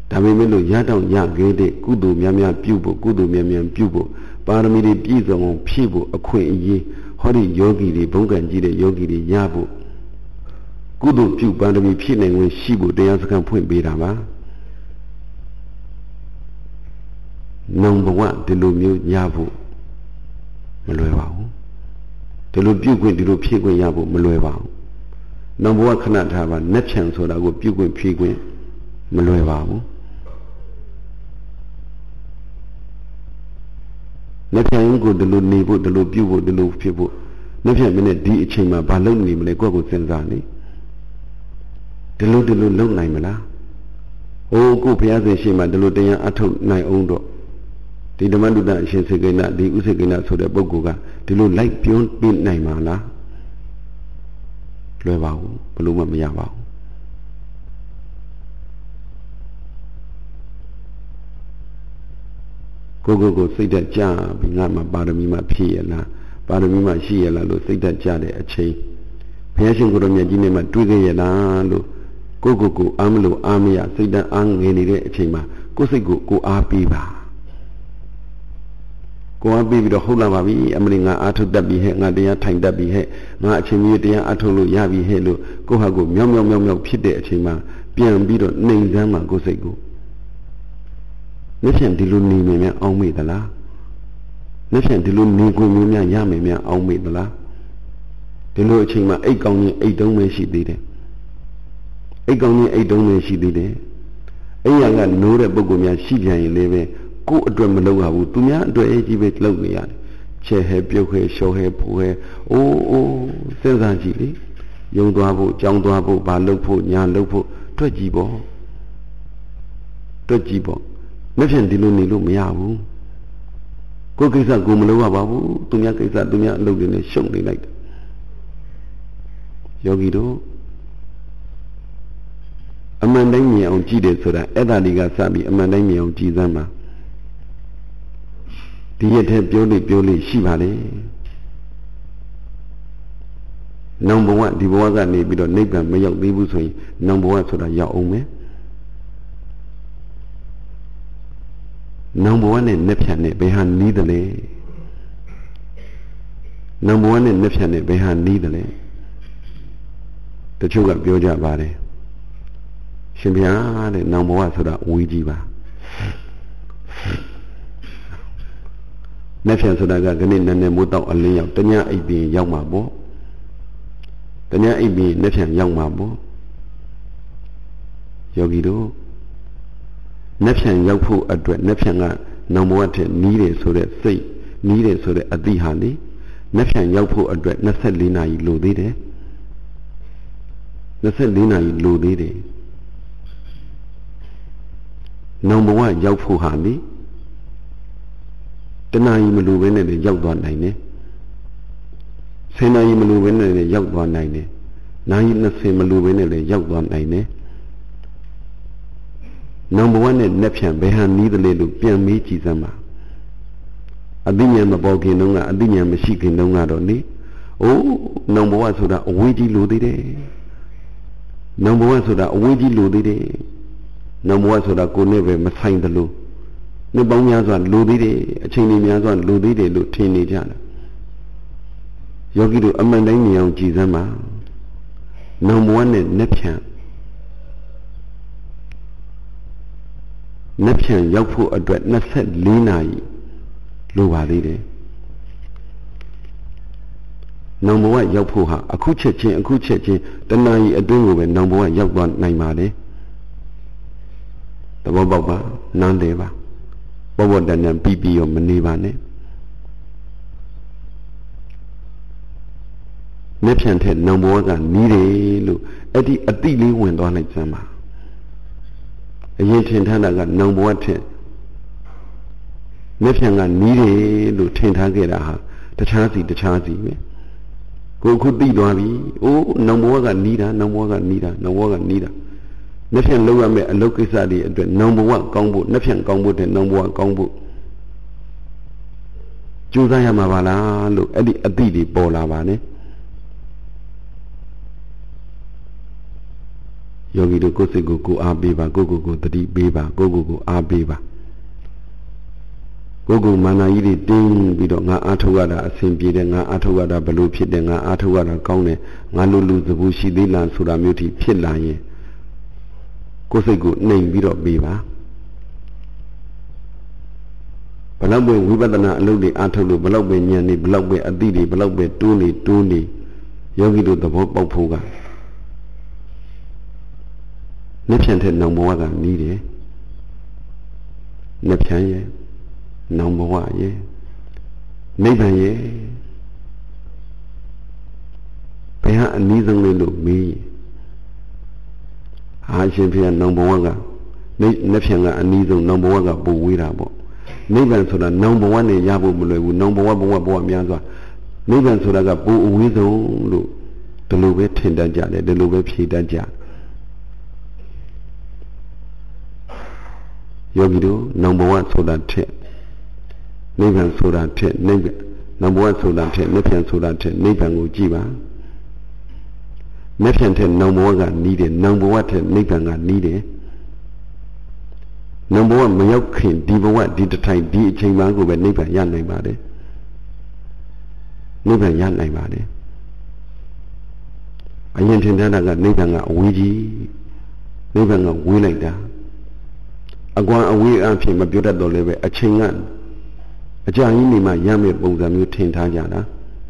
ဒါပေမဲ့လို့ရတော့ရခဲ့တဲ့ကုသိုလ်များများပြုဖို့ကုသိုလ်များများပြုဖို့ပါရမီတွေပြည့်စုံအောင်ဖြည့်ဖို့အခွင့်အရေးဟောဒီယောဂီတွေဘုံကံကြီးတဲ့ယောဂီတွေရဖို့ကုသိုလ်ပြုပါရမီဖြည့်နိုင်ဝင်ရှိဖို့တရားစခန်းဖွင့်ပေးတာပါနောင်ဘဝဒီလိုမျိုးရဖို့မလွယ်ပါဘူးဒီလိုပြုခွင့်ဒီလိုဖြည့်ခွင့်ရဖို့မလွယ်ပါဘူးနောင်ဘဝခဏထားပါနှက်ဖြံဆိုတာကိုပြုခွင့်ဖြည့်ခွင့်မလွယ်ပါဘူးနှက်ဖြံကိုဒီလိုနေဖို့ဒီလိုပြုဖို့ဒီလိုဖြစ်ဖို့နှက်ဖြံမနဲ့ဒီအချိန်မှာဘာလုပ်နေမလဲကိုယ့်ကိုစဉ်းစားနေဒီလိုဒီလိုလုပ်နိုင်မလားဟိုကိုဘုရားရှင်ရှိမှဒီလိုတရားအထုတ်နိုင်အောင်တော့ဒီဓမ္မတုဒ္ဒအရှင်စေကိဏဒီဥစေကိဏဆိုတဲ့ပုဂ္ဂိုလ်ကဒီလိုလိုက်ပြောပြနိုင်မှာလားလွယ်ပါဘူးဘယ်လိုမှမရပါဘူးကိုကိုကိုစိတ်သက်ကြပြီးငါမှပါရမီမှဖြည့်ရလားပါရမီမှရှိရလားလို့စိတ်သက်ကြတဲ့အချိန်ဘုရားရှင်ကိုယ်တော်မြတ်ကြီးနဲ့မှတွေ့ခဲ့ရလားလို့ကိုကိုကိုအားမလို့အားမရစိတ်တန်းအားငယ်နေတဲ့အချိန်မှာကိုယ်စိတ်ကိုကိုအားပေးပါကိုအားပေးပြီးတော့ဟုတ်လာပါပြီအမလီငါအားထုတ်တတ်ပြီဟဲ့ငါတရားထိုင်တတ်ပြီဟဲ့ငါအချိန်ကြီးတရားအားထုတ်လို့ရပြီဟဲ့လို့ကိုဟာကိုမြောက်မြောက်မြောက်မြောက်ဖြစ်တဲ့အချိန်မှာပြန်ပြီးတော့နှိမ်စမ်းမှကိုယ်စိတ်ကိုမဖြင့်ဒီလိုနေမြင်များအောင်းမိသလားမဖြင့်ဒီလိုနေကိုမျိုးများရမယ်များအောင်းမိသလားဒီလိုအချိန်မှာအိတ်ကောင်းရင်အိတ်တုံးပဲရှိသေးတယ်အိတ်ကောင်းရင်အိတ်တုံးပဲရှိသေးတယ်အိယာကနိုးတဲ့ပုဂ္ဂိုလ်များရှိပြန်ရင်လည်းပဲကိုယ်အတွက်မလုပ်ရဘူးသူများအတွက်အကြီးပဲလုပ်နေရတယ်ချဲဟဲပြုတ်ဟဲရှောဟဲဖူဟဲအိုးအိုးစဉ်းစားကြည့်လေယုံသွားဖို့ကြောင်းသွားဖို့ဘာလုပ်ဖို့ညာလုပ်ဖို့တွက်ကြည့်ပေါ့တွက်ကြည့်ပေါ့မဖြစ်ဒီလိုနေလို့မရဘူးကိုယ်ကိစ္စကိုမလုပ်ရပါဘူးသူများကိစ္စသူများအလုပ်တွေနဲ့ရှုံနေလိုက်တယ်ယောဂီတို့အမှန်တိုင်းမြင်အောင်ကြည့်တယ်ဆိုတာအဲ့ဒါတွေကစပြီးအမှန်တိုင်းမြင်အောင်ကြည်စမ်းပါဒီရက်ထဲပြောလို့ပြောလို့ရှိပါလေနောင်ဘဝဒီဘဝကနေပြီးတော့နိဗ္ဗာန်မရောက်သေးဘူးဆိုရင်နောင်ဘဝဆိုတာရောက်အောင်မယ်နောင်ဘဝနဲ့နှစ်ဖြတ်နဲ့ဘယ်ဟာနီးတယ်လဲနောင်ဘဝနဲ့နှစ်ဖြတ်နဲ့ဘယ်ဟာနီးတယ်လဲတချို့ကပြောကြပါတယ်ရှင်ဗျာတဲ့နောင်ဘဝဆိုတာဝေးကြီးပါနှစ်ဖြတ်ဆိုတာကခဏနဲ့နဲ့မိုးတောက်အလင်းရောက်တ냐အိပ်ပြီးရောက်မှာပေါ့တ냐အိပ်ပြီးနှစ်ဖြတ်ရောက်မှာပေါ့ယောဂီတို့နှစ်ဖြတ်ရောက်ဖို့အတွက်နှစ်ဖြတ်ကနောင်ဘဝထက်နီးတယ်ဆိုတဲ့စိတ်နီးတယ်ဆိုတဲ့အတိဟာလေနှစ်ဖြတ်ရောက်ဖို့အတွက်ยี่สิบสี่နာရီလိုသေးတယ်ยี่สิบสี่နာရီလိုသေးတယ်နောင်ဘဝရောက်ဖို့ဟာလေတနာရီမလိုဘဲနဲ့လည်းရောက်သွားနိုင်တယ်ဆယ်နာရီမလိုဘဲနဲ့လည်းရောက်သွားနိုင်တယ်နာရီยี่สิบမလိုဘဲနဲ့လည်းရောက်သွားနိုင်တယ်နောင်ဘဝနဲ့နှစ်ဖြတ်ဘယ်ဟာနီးတယ်လို့ပြန်မေးကြည့်စမ်းပါအသိဉာဏ်မပေါ်ခင်တုန်းကအသိဉာဏ်မရှိခင်တုန်းကတော့လေအိုးနောင်ဘဝဆိုတာအဝေးကြီးလိုသေးတယ်နောင်ဘဝဆိုတာအဝေးကြီးလိုသေးတယ်နောင်ဘဝဆိုတာကိုယ်နဲ့ပဲမဆိုင်တယ်လို့နှစ်ပေါင်းများစွာလိုသေးတယ်အချိန်ကြီးများစွာလိုသေးတယ်လို့ထင်နေကြတယ်ယောဂီတို့အမှန်တိုင်းမြင်အောင်ကြည်စမ်းပါနောင်ဘဝနဲ့နှစ်ဖြတ်နှစ်ဖြတ်ရောက်ဖို့အတွက်ยี่สิบสี่နာရီလိုပါသေးတယ်နောင်ဘဝရောက်ဖို့ဟာအခုချက်ချင်းအခုချက်ချင်းတဏှာကြီးအတွင်းကိုပဲနောင်ဘဝရောက်သွားနိုင်ပါလေသဘောပေါက်ပါနန်းတယ်ပါဘောဘောတန်တန်ပြီးပြီးရောမနေပါနဲ့နှစ်ဖြတ်ထက်နောင်ဘဝကနီးတယ်လို့အဲ့ဒီအတိလေးဝင်သွားလိုက်စမ်းပါအရင်ထင်ထားတာကနောင်ဘဝထက်နှစ်ဖြတ်ကနီးတယ်လို့ထင်ထားခဲ့တာဟာတခြားစီတခြားစီပဲကိုအခုသိသွားပြီအိုးနောင်ဘဝကနီးတာနောင်ဘဝကနီးတာနောင်ဘဝကနီးတာနှစ်ဖြတ်လောက်ရမယ့်အလုပ်ကိစ္စတွေအတွက်နောင်ဘဝကောင်းဖို့နှစ်ဖြတ်ကောင်းဖို့တဲ့နောင်ဘဝကောင်းဖို့ကြိုးစားရမှာပါလားလို့အဲ့ဒီအသိတွေပေါ်လာပါနဲ့ယောဂီတို့ကိုယ်စိတ်ကိုကိုအားပေးပါကိုကိုကိုတတိပေးပါကိုကိုကိုအားပေးပါကိုကိုမာနကြီးတွေတင်းပြီးတော့ငါအားထုတ်ရတာအဆင်ပြေတယ်ငါအားထုတ်ရတာဘလို့ဖြစ်တယ်ငါအားထုတ်ရတာကောင်းတယ်ငါလူလူသဘောရှိသေးလားဆိုတာမျိုးထိဖြစ်လာရင်ကိုယ်စိတ်ကိုနှိမ်ပြီးတော့ပေးပါဘလောက်ပဲဝိပဿနာအလုပ်တွေအားထုတ်လို့ဘလောက်ပဲဉာဏ်တွေဘလောက်ပဲအသိတွေဘလောက်ပဲတိုးနေတိုးနေယောဂီတို့သဘောပေါက်ဖို့ကနှစ်ဖြန်တဲ့နောင်ဘဝကနီးတယ်နှစ်ဖြန်ရဲ့နောင်ဘဝရဲ့နိဗ္ဗာန်ရဲ့ဘယ်ဟာအနည်းဆုံးလဲလို့မေးအာရှင်ဖေကနောင်ဘဝကနှစ်ဖြန်ကအနည်းဆုံးနောင်ဘဝကပိုဝေးတာပေါ့နိဗ္ဗာန်ဆိုတာနောင်ဘဝနဲ့ရဖို့မလွယ်ဘူးနောင်ဘဝဘဝဘဝများစွာနိဗ္ဗာန်ဆိုတာကပိုအဝေးဆုံးလို့ဒီလိုပဲထင်တတ်ကြတယ်ဒီလိုပဲဖြေတတ်ကြယောဂီတို့နောင်ဘဝဆိုတာထက်နိဗ္ဗာန်ဆိုတာထက်နိဗ္ဗာန်နောင်ဘဝဆိုတာထက်နိဗ္ဗာန်ဆိုတာထက်နိဗ္ဗာန်ကိုကြည့်ပါနိဗ္ဗာန်ထက်နောင်ဘဝကနီးတယ်နောင်ဘဝထက်နိဗ္ဗာန်ကနီးတယ်နောင်ဘဝမရောက်ခင်ဒီဘဝဒီတထိုင်ဒီအချိန်မှကိုပဲနိဗ္ဗာန်ရနိုင်ပါတယ်နိဗ္ဗာန်ရနိုင်ပါတယ်အရင်ထင်ထားတာကနိဗ္ဗာန်ကအဝေးကြီးနိဗ္ဗာန်ကဝေးလိုက်တာအကွာအဝေးအဖြစ်မပြောတတ်တော့လည်းပဲအချိန်ကအကြာကြီးနေမှရမယ့်ပုံစံမျိုးထင်ထားကြတာ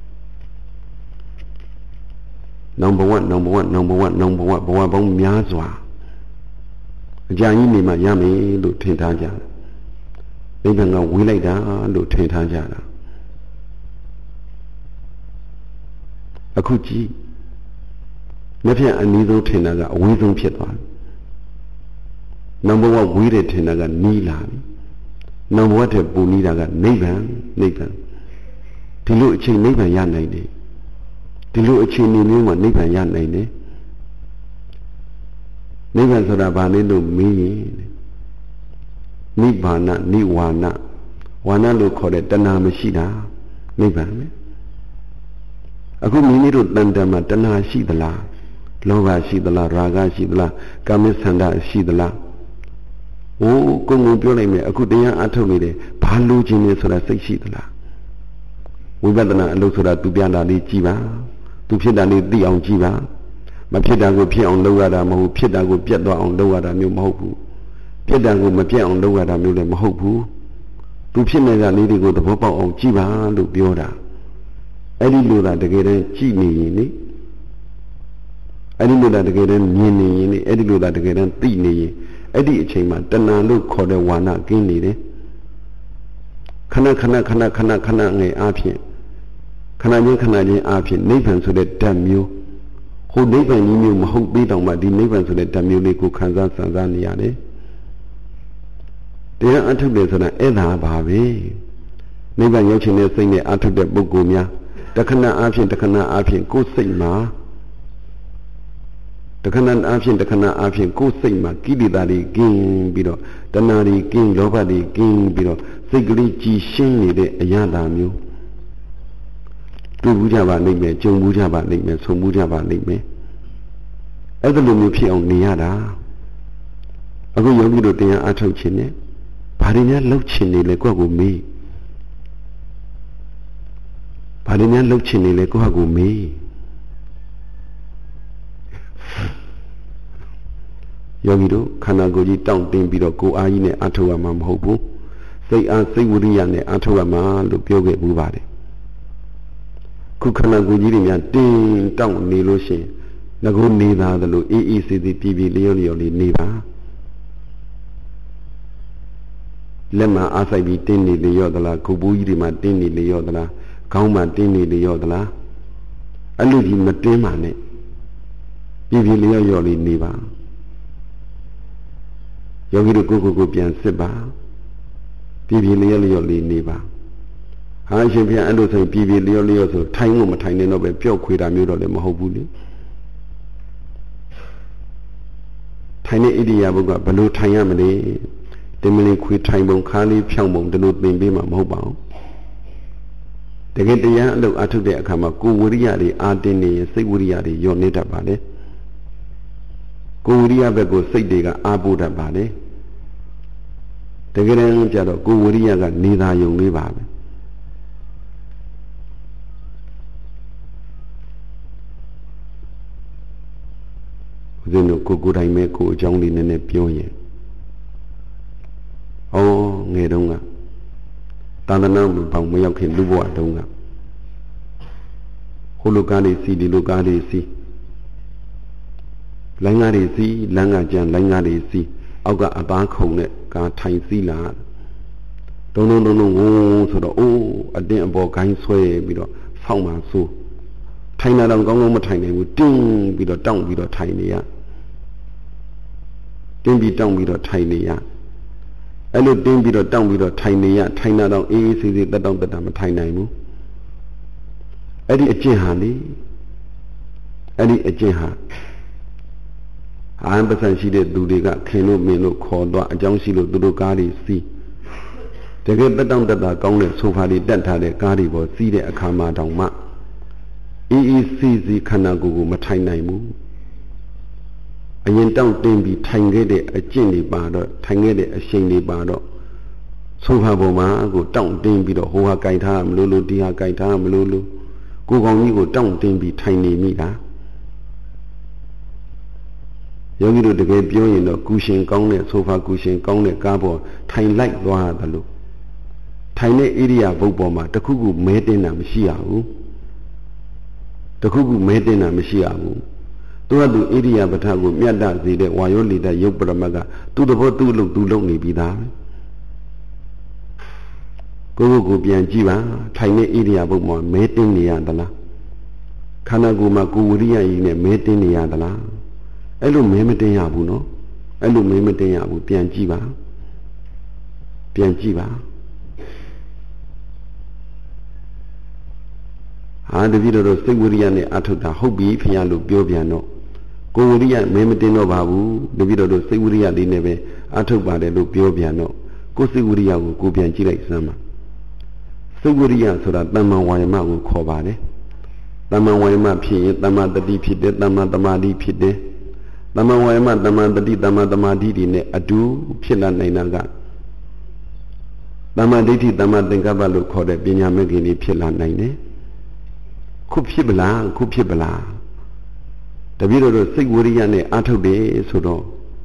နောင်ဘဝနောင်ဘဝနောင်ဘဝနောင်ဘဝဘဝပေါင်းများစွာအကြာကြီးနေမှရမယ်လို့ထင်ထားကြတယ်နိဗ္ဗာန်ကဝေးလိုက်တာလို့ထင်ထားကြတာအခုကြည့်နှစ်ဖြတ်အနည်းဆုံးထင်တာကအဝေးဆုံးဖြစ်သွားတယ်နောင်ဘဝဝေးတယ်ထင်တာကနီးလာပြီနောင်ဘဝတည်းပူနီးတာကနိဗ္ဗာန်နိဗ္ဗာန်ဒီလိုအချိန်နိဗ္ဗာန်ရနိုင်တယ်ဒီလိုအချိန်နေမျိုးမှာနိဗ္ဗာန်ရနိုင်တယ်နိဗ္ဗာန်ဆိုတာဘာလဲလို့မေးရင်နိဗ္ဗာန်နိဝါနဝါနလို့ခေါ်တဲ့တဏှာမရှိတာနိဗ္ဗာန်ပဲအခုမိမိတို့တန်တမှာတဏှာရှိသလားလောဘရှိသလားရာဂရှိသလားကာမဆန္ဒရှိသလားဟိုကိုယ်ကိုပြောလိုက်မယ်အခုတရားအထုတ်နေတယ်ဘာလို့ခြင်းလဲဆိုတာစိတ်ရှိသလားဝိပဿနာအလုပ်ဆိုတာသူပြတာလေးကြည်ပါသူဖြစ်တာလေးသိအောင်ကြည်ပါမဖြစ်တာကိုဖြစ်အောင်လုပ်ရတာမဟုတ်ဖြစ်တာကိုပြတ်သွားအောင်လုပ်ရတာမျိုးမဟုတ်ဘူးပြတ်တာကိုမပြတ်အောင်လုပ်ရတာမျိုးလည်းမဟုတ်ဘူးသူဖြစ်နေတာလေးတွေကိုသဘောပေါက်အောင်ကြည်ပါလို့ပြောတာအဲ့ဒီလိုသာတကယ်တမ်းကြည်နေရင်လေအဲ့ဒီလိုသာတကယ်တမ်းမြင်နေရင်လေအဲ့ဒီလိုသာတကယ်တမ်းသိနေရင်အဲ့ဒီအချိန်မှာတဏှာလို့ခေါ်တဲ့ဝါဏကင်းနေတယ်ခဏခဏခဏခဏခဏငယ်အားဖြင့်ခဏချင်းခဏချင်းအားဖြင့်နိဗ္ဗာန်ဆိုတဲ့ဓာတ်မျိုးဟိုနိဗ္ဗာန်ကြီးမျိုးမဟုတ်သေးတောင်မှဒီနိဗ္ဗာန်ဆိုတဲ့ဓာတ်မျိုးလေးကိုခံစားစံစားနေရတယ်တရားအထုတ်တယ်ဆိုတာအဲ့ဒါပါပဲနိဗ္ဗာန်ရောက်ခြင်းနဲ့စိတ်နဲ့အထုတ်တဲ့ပုဂ္ဂိုလ်များတခဏအားဖြင့်တခဏအားဖြင့်ကိုယ်စိတ်မှာတခဏအားဖြင့်တခဏအားဖြင့်ကိုယ်စိတ်မှာကိလေသာတွေကင်းပြီးတော့တဏှာတွေကင်းလောဘတွေကင်းပြီးတော့စိတ်ကလေးကြည်ရှင်းနေတဲ့အရာသာမျိုးတွေ့ဘူးကြပါလိမ့်မယ်ကြုံဘူးကြပါလိမ့်မယ်ဆုံဘူးကြပါလိမ့်မယ်အဲ့ဒါလိုမျိုးဖြစ်အောင်နေရတာအခုယောဂီတို့တရားအထုတ်ခြင်းနဲ့ဘာတွေများလှုပ်ချင်နေလဲကိုယ့်ကိုမေးဘာတွေများလှုပ်ချင်နေလဲကိုယ့်ကိုမေးယောဂီတို့ခန္ဓာကိုယ်ကြီးတောင့်တင်းပြီးတော့ကိုယ်အားကြီးနဲ့အထုတ်ရမှာမဟုတ်ဘူးစိတ်အားစိတ်ဝိရိယနဲ့အထုတ်ရမှာလို့ပြောခဲ့ဘူးပါတယ်ခုခန္ဓာကိုယ်ကြီးတွေများတင်းတောင့်နေလို့ရှိရင်ငါကိုနေသားသလိုအေးအေးဆေးဆေးပြပြလျောလျောလေးနေပါလက်မှာအားဆိုင်ပြီးတင်းနေလျော့သလားခုပူးကြီးတွေမှာတင်းနေလျော့သလားခေါင်းမှာတင်းနေလျော့သလားအဲ့လိုကြီးမတင်းပါနဲ့ပြပြလျော့လျော့လေးနေပါယောဂီတို့ကိုကိုကိုပြန်စစ်ပါပြပြလျော့လျော့လေးနေပါဟာရှင်ဘုရားအဲ့လိုဆိုပြပြလျော့လျော့ဆိုထိုင်လို့မထိုင်နေတော့ပဲပျော့ခွေတာမျိုးတော့လည်းမဟုတ်ဘူးလေထိုင်တဲ့ဣရိယာပုကဘယ်လိုထိုင်ရမလဲတင်မလီခွေထိုင်ပုံခါလေးဖြောင်းပုံဒီလိုသင်ပေးမှာမဟုတ်ပါဘူးတကယ်တရားအလုပ်အထုတ်တဲ့အခါမှာကိုယ်ဝိရိယတွေအာတင်းနေရင်စိတ်ဝိရိယတွေညော့နေတတ်ပါလေကိုဝိရိယဘက်ကိုစိတ်တွေကအားပို့တတ်ပါလေတကယ်တမ်းကျတော့ကိုဝိရိယကနေသာယုံလေးပါပဲဦးဇင်းတို့ကိုကိုယ်တိုင်ပဲကိုအကြောင်းလေးနည်းနည်းပြောရင်ဩငယ်တုန်းကသာသနာ့ဘောင်မရောက်ခင်လူဘဝတုန်းကဟိုလိုကားလေးစီဒီလိုကားလေးစီလိုင်းကားလေးစီလမ်းကကြံလိုင်းကားလေးစီအောက်ကအသားခုံနဲ့ကားထိုင်စီလာတုံးတုံးတုံးတုံးဝုန်းဆိုတော့အိုးအတင်းအပေါ်ဂိုင်းဆွဲပြီးတော့ဆောင်းမှဆိုးထိုင်လာတော့ကောင်းကောင်းမထိုင်နိုင်ဘူးတင်းပြီးတော့တောင့်ပြီးတော့ထိုင်နေရတင်းပြီးတောင့်ပြီးတော့ထိုင်နေရအဲ့လိုတင်းပြီးတော့တောင့်ပြီးတော့ထိုင်နေရထိုင်လာတော့အေးအေးဆေးဆေးတက်တောင့်တက်တာမထိုင်နိုင်ဘူးအဲ့ဒီအကျင့်ဟာလေအဲ့ဒီအကျင့်ဟာအာပစံရှိတဲ့သူတွေကခင်လို့မင်းလို့ခေါ်တော့အကြောင်းရှိလို့သူတို့ကားတွေစီးတကယ်တက်တောင့်တက်တာကောင်းတဲ့ဆိုဖာတွေတက်ထားတဲ့ကားတွေပေါ်စီးတဲ့အခါမှာတောင်မှအေးအေးဆေးဆေးခန္ဓာကိုယ်ကိုမထိုင်နိုင်ဘူးအရင်တောင့်တင်းပြီးထိုင်ခဲ့တဲ့အကျင့်တွေပါတော့ထိုင်ခဲ့တဲ့အရှိန်တွေပါတော့ဆိုဖာပေါ်မှာကိုတောင့်တင်းပြီးတော့ဟိုဟာကြိုက်ထားမလို့လို့ဒီဟာကြိုက်ထားမလို့လို့ကိုယ်ကောင်းကြီးကိုတောင့်တင်းပြီးထိုင်နေမိတာယောဂီတို့တကယ်ပြောရင်တော့ကုရှင်ကောင်းတဲ့ဆိုဖာကုရှင်ကောင်းတဲ့ကားပေါ်ထိုင်လိုက်သွားတယ်လို့ထိုင်တဲ့ဣရိယာပုတ်ပေါ်မှာတခုခုမဲတင်းတာမရှိရဘူးတခုခုမဲတင်းတာမရှိရဘူးသူကသူဣရိယာပဋ္ဌကိုမြတ်တစေတဲ့ဝါယောလိတရုပ်ပရမတ်ကသူ့တဘောသူ့လို့သူ့လုပ်နေပြီးသားကိုယ့်ကိုယ်ကိုပြန်ကြည့်ပါထိုင်တဲ့ဣရိယာပုတ်မှာမဲတင်းနေရသလားခန္ဓာကိုယ်မှာကိုယ်ဝိရိယကြီးနဲ့မဲတင်းနေရသလားအဲ့လိုမဲမတင်းရဘူးနော်အဲ့လိုမဲမတင်းရဘူးပြန်ကြည့်ပါပြန်ကြည့်ပါဟာတပည့်တော်တို့စိတ်ဝိရိယနဲ့အထုတ်တာဟုတ်ပြီဖခင်လို့ပြောပြန်တော့ကိုယ်ဝိရိယမဲမတင်းတော့ပါဘူးတပည့်တော်တို့စိတ်ဝိရိယလေးနဲ့ပဲအထုတ်ပါတယ်လို့ပြောပြန်တော့ကိုယ်စိတ်ဝိရိယကိုကိုယ်ပြန်ကြည့်လိုက်စမ်းပါစိတ်ဝိရိယဆိုတာတမ္မာဝါယမကိုခေါ်ပါတယ်တမ္မာဝါယမဖြစ်ရင်တမ္မာတတိဖြစ်တယ်တမ္မာသမာဓိဖြစ်တယ်တမ္မာဝါယမတမ္မာတတိတမ္မာသမာဓိတွေနဲ့အတူဖြစ်လာနိုင်တာကတမ္မာဒိဋ္ဌိတမ္မာသင်္ကပ္ပလို့ခေါ်တဲ့ပညာမဲ့ခင်တွေဖြစ်လာနိုင်တယ်ခုဖြစ်ပလားခုဖြစ်ပလားတပည့်တော်တို့စိတ်ဝိရိယနဲ့အာထုတ်တယ်ဆိုတော့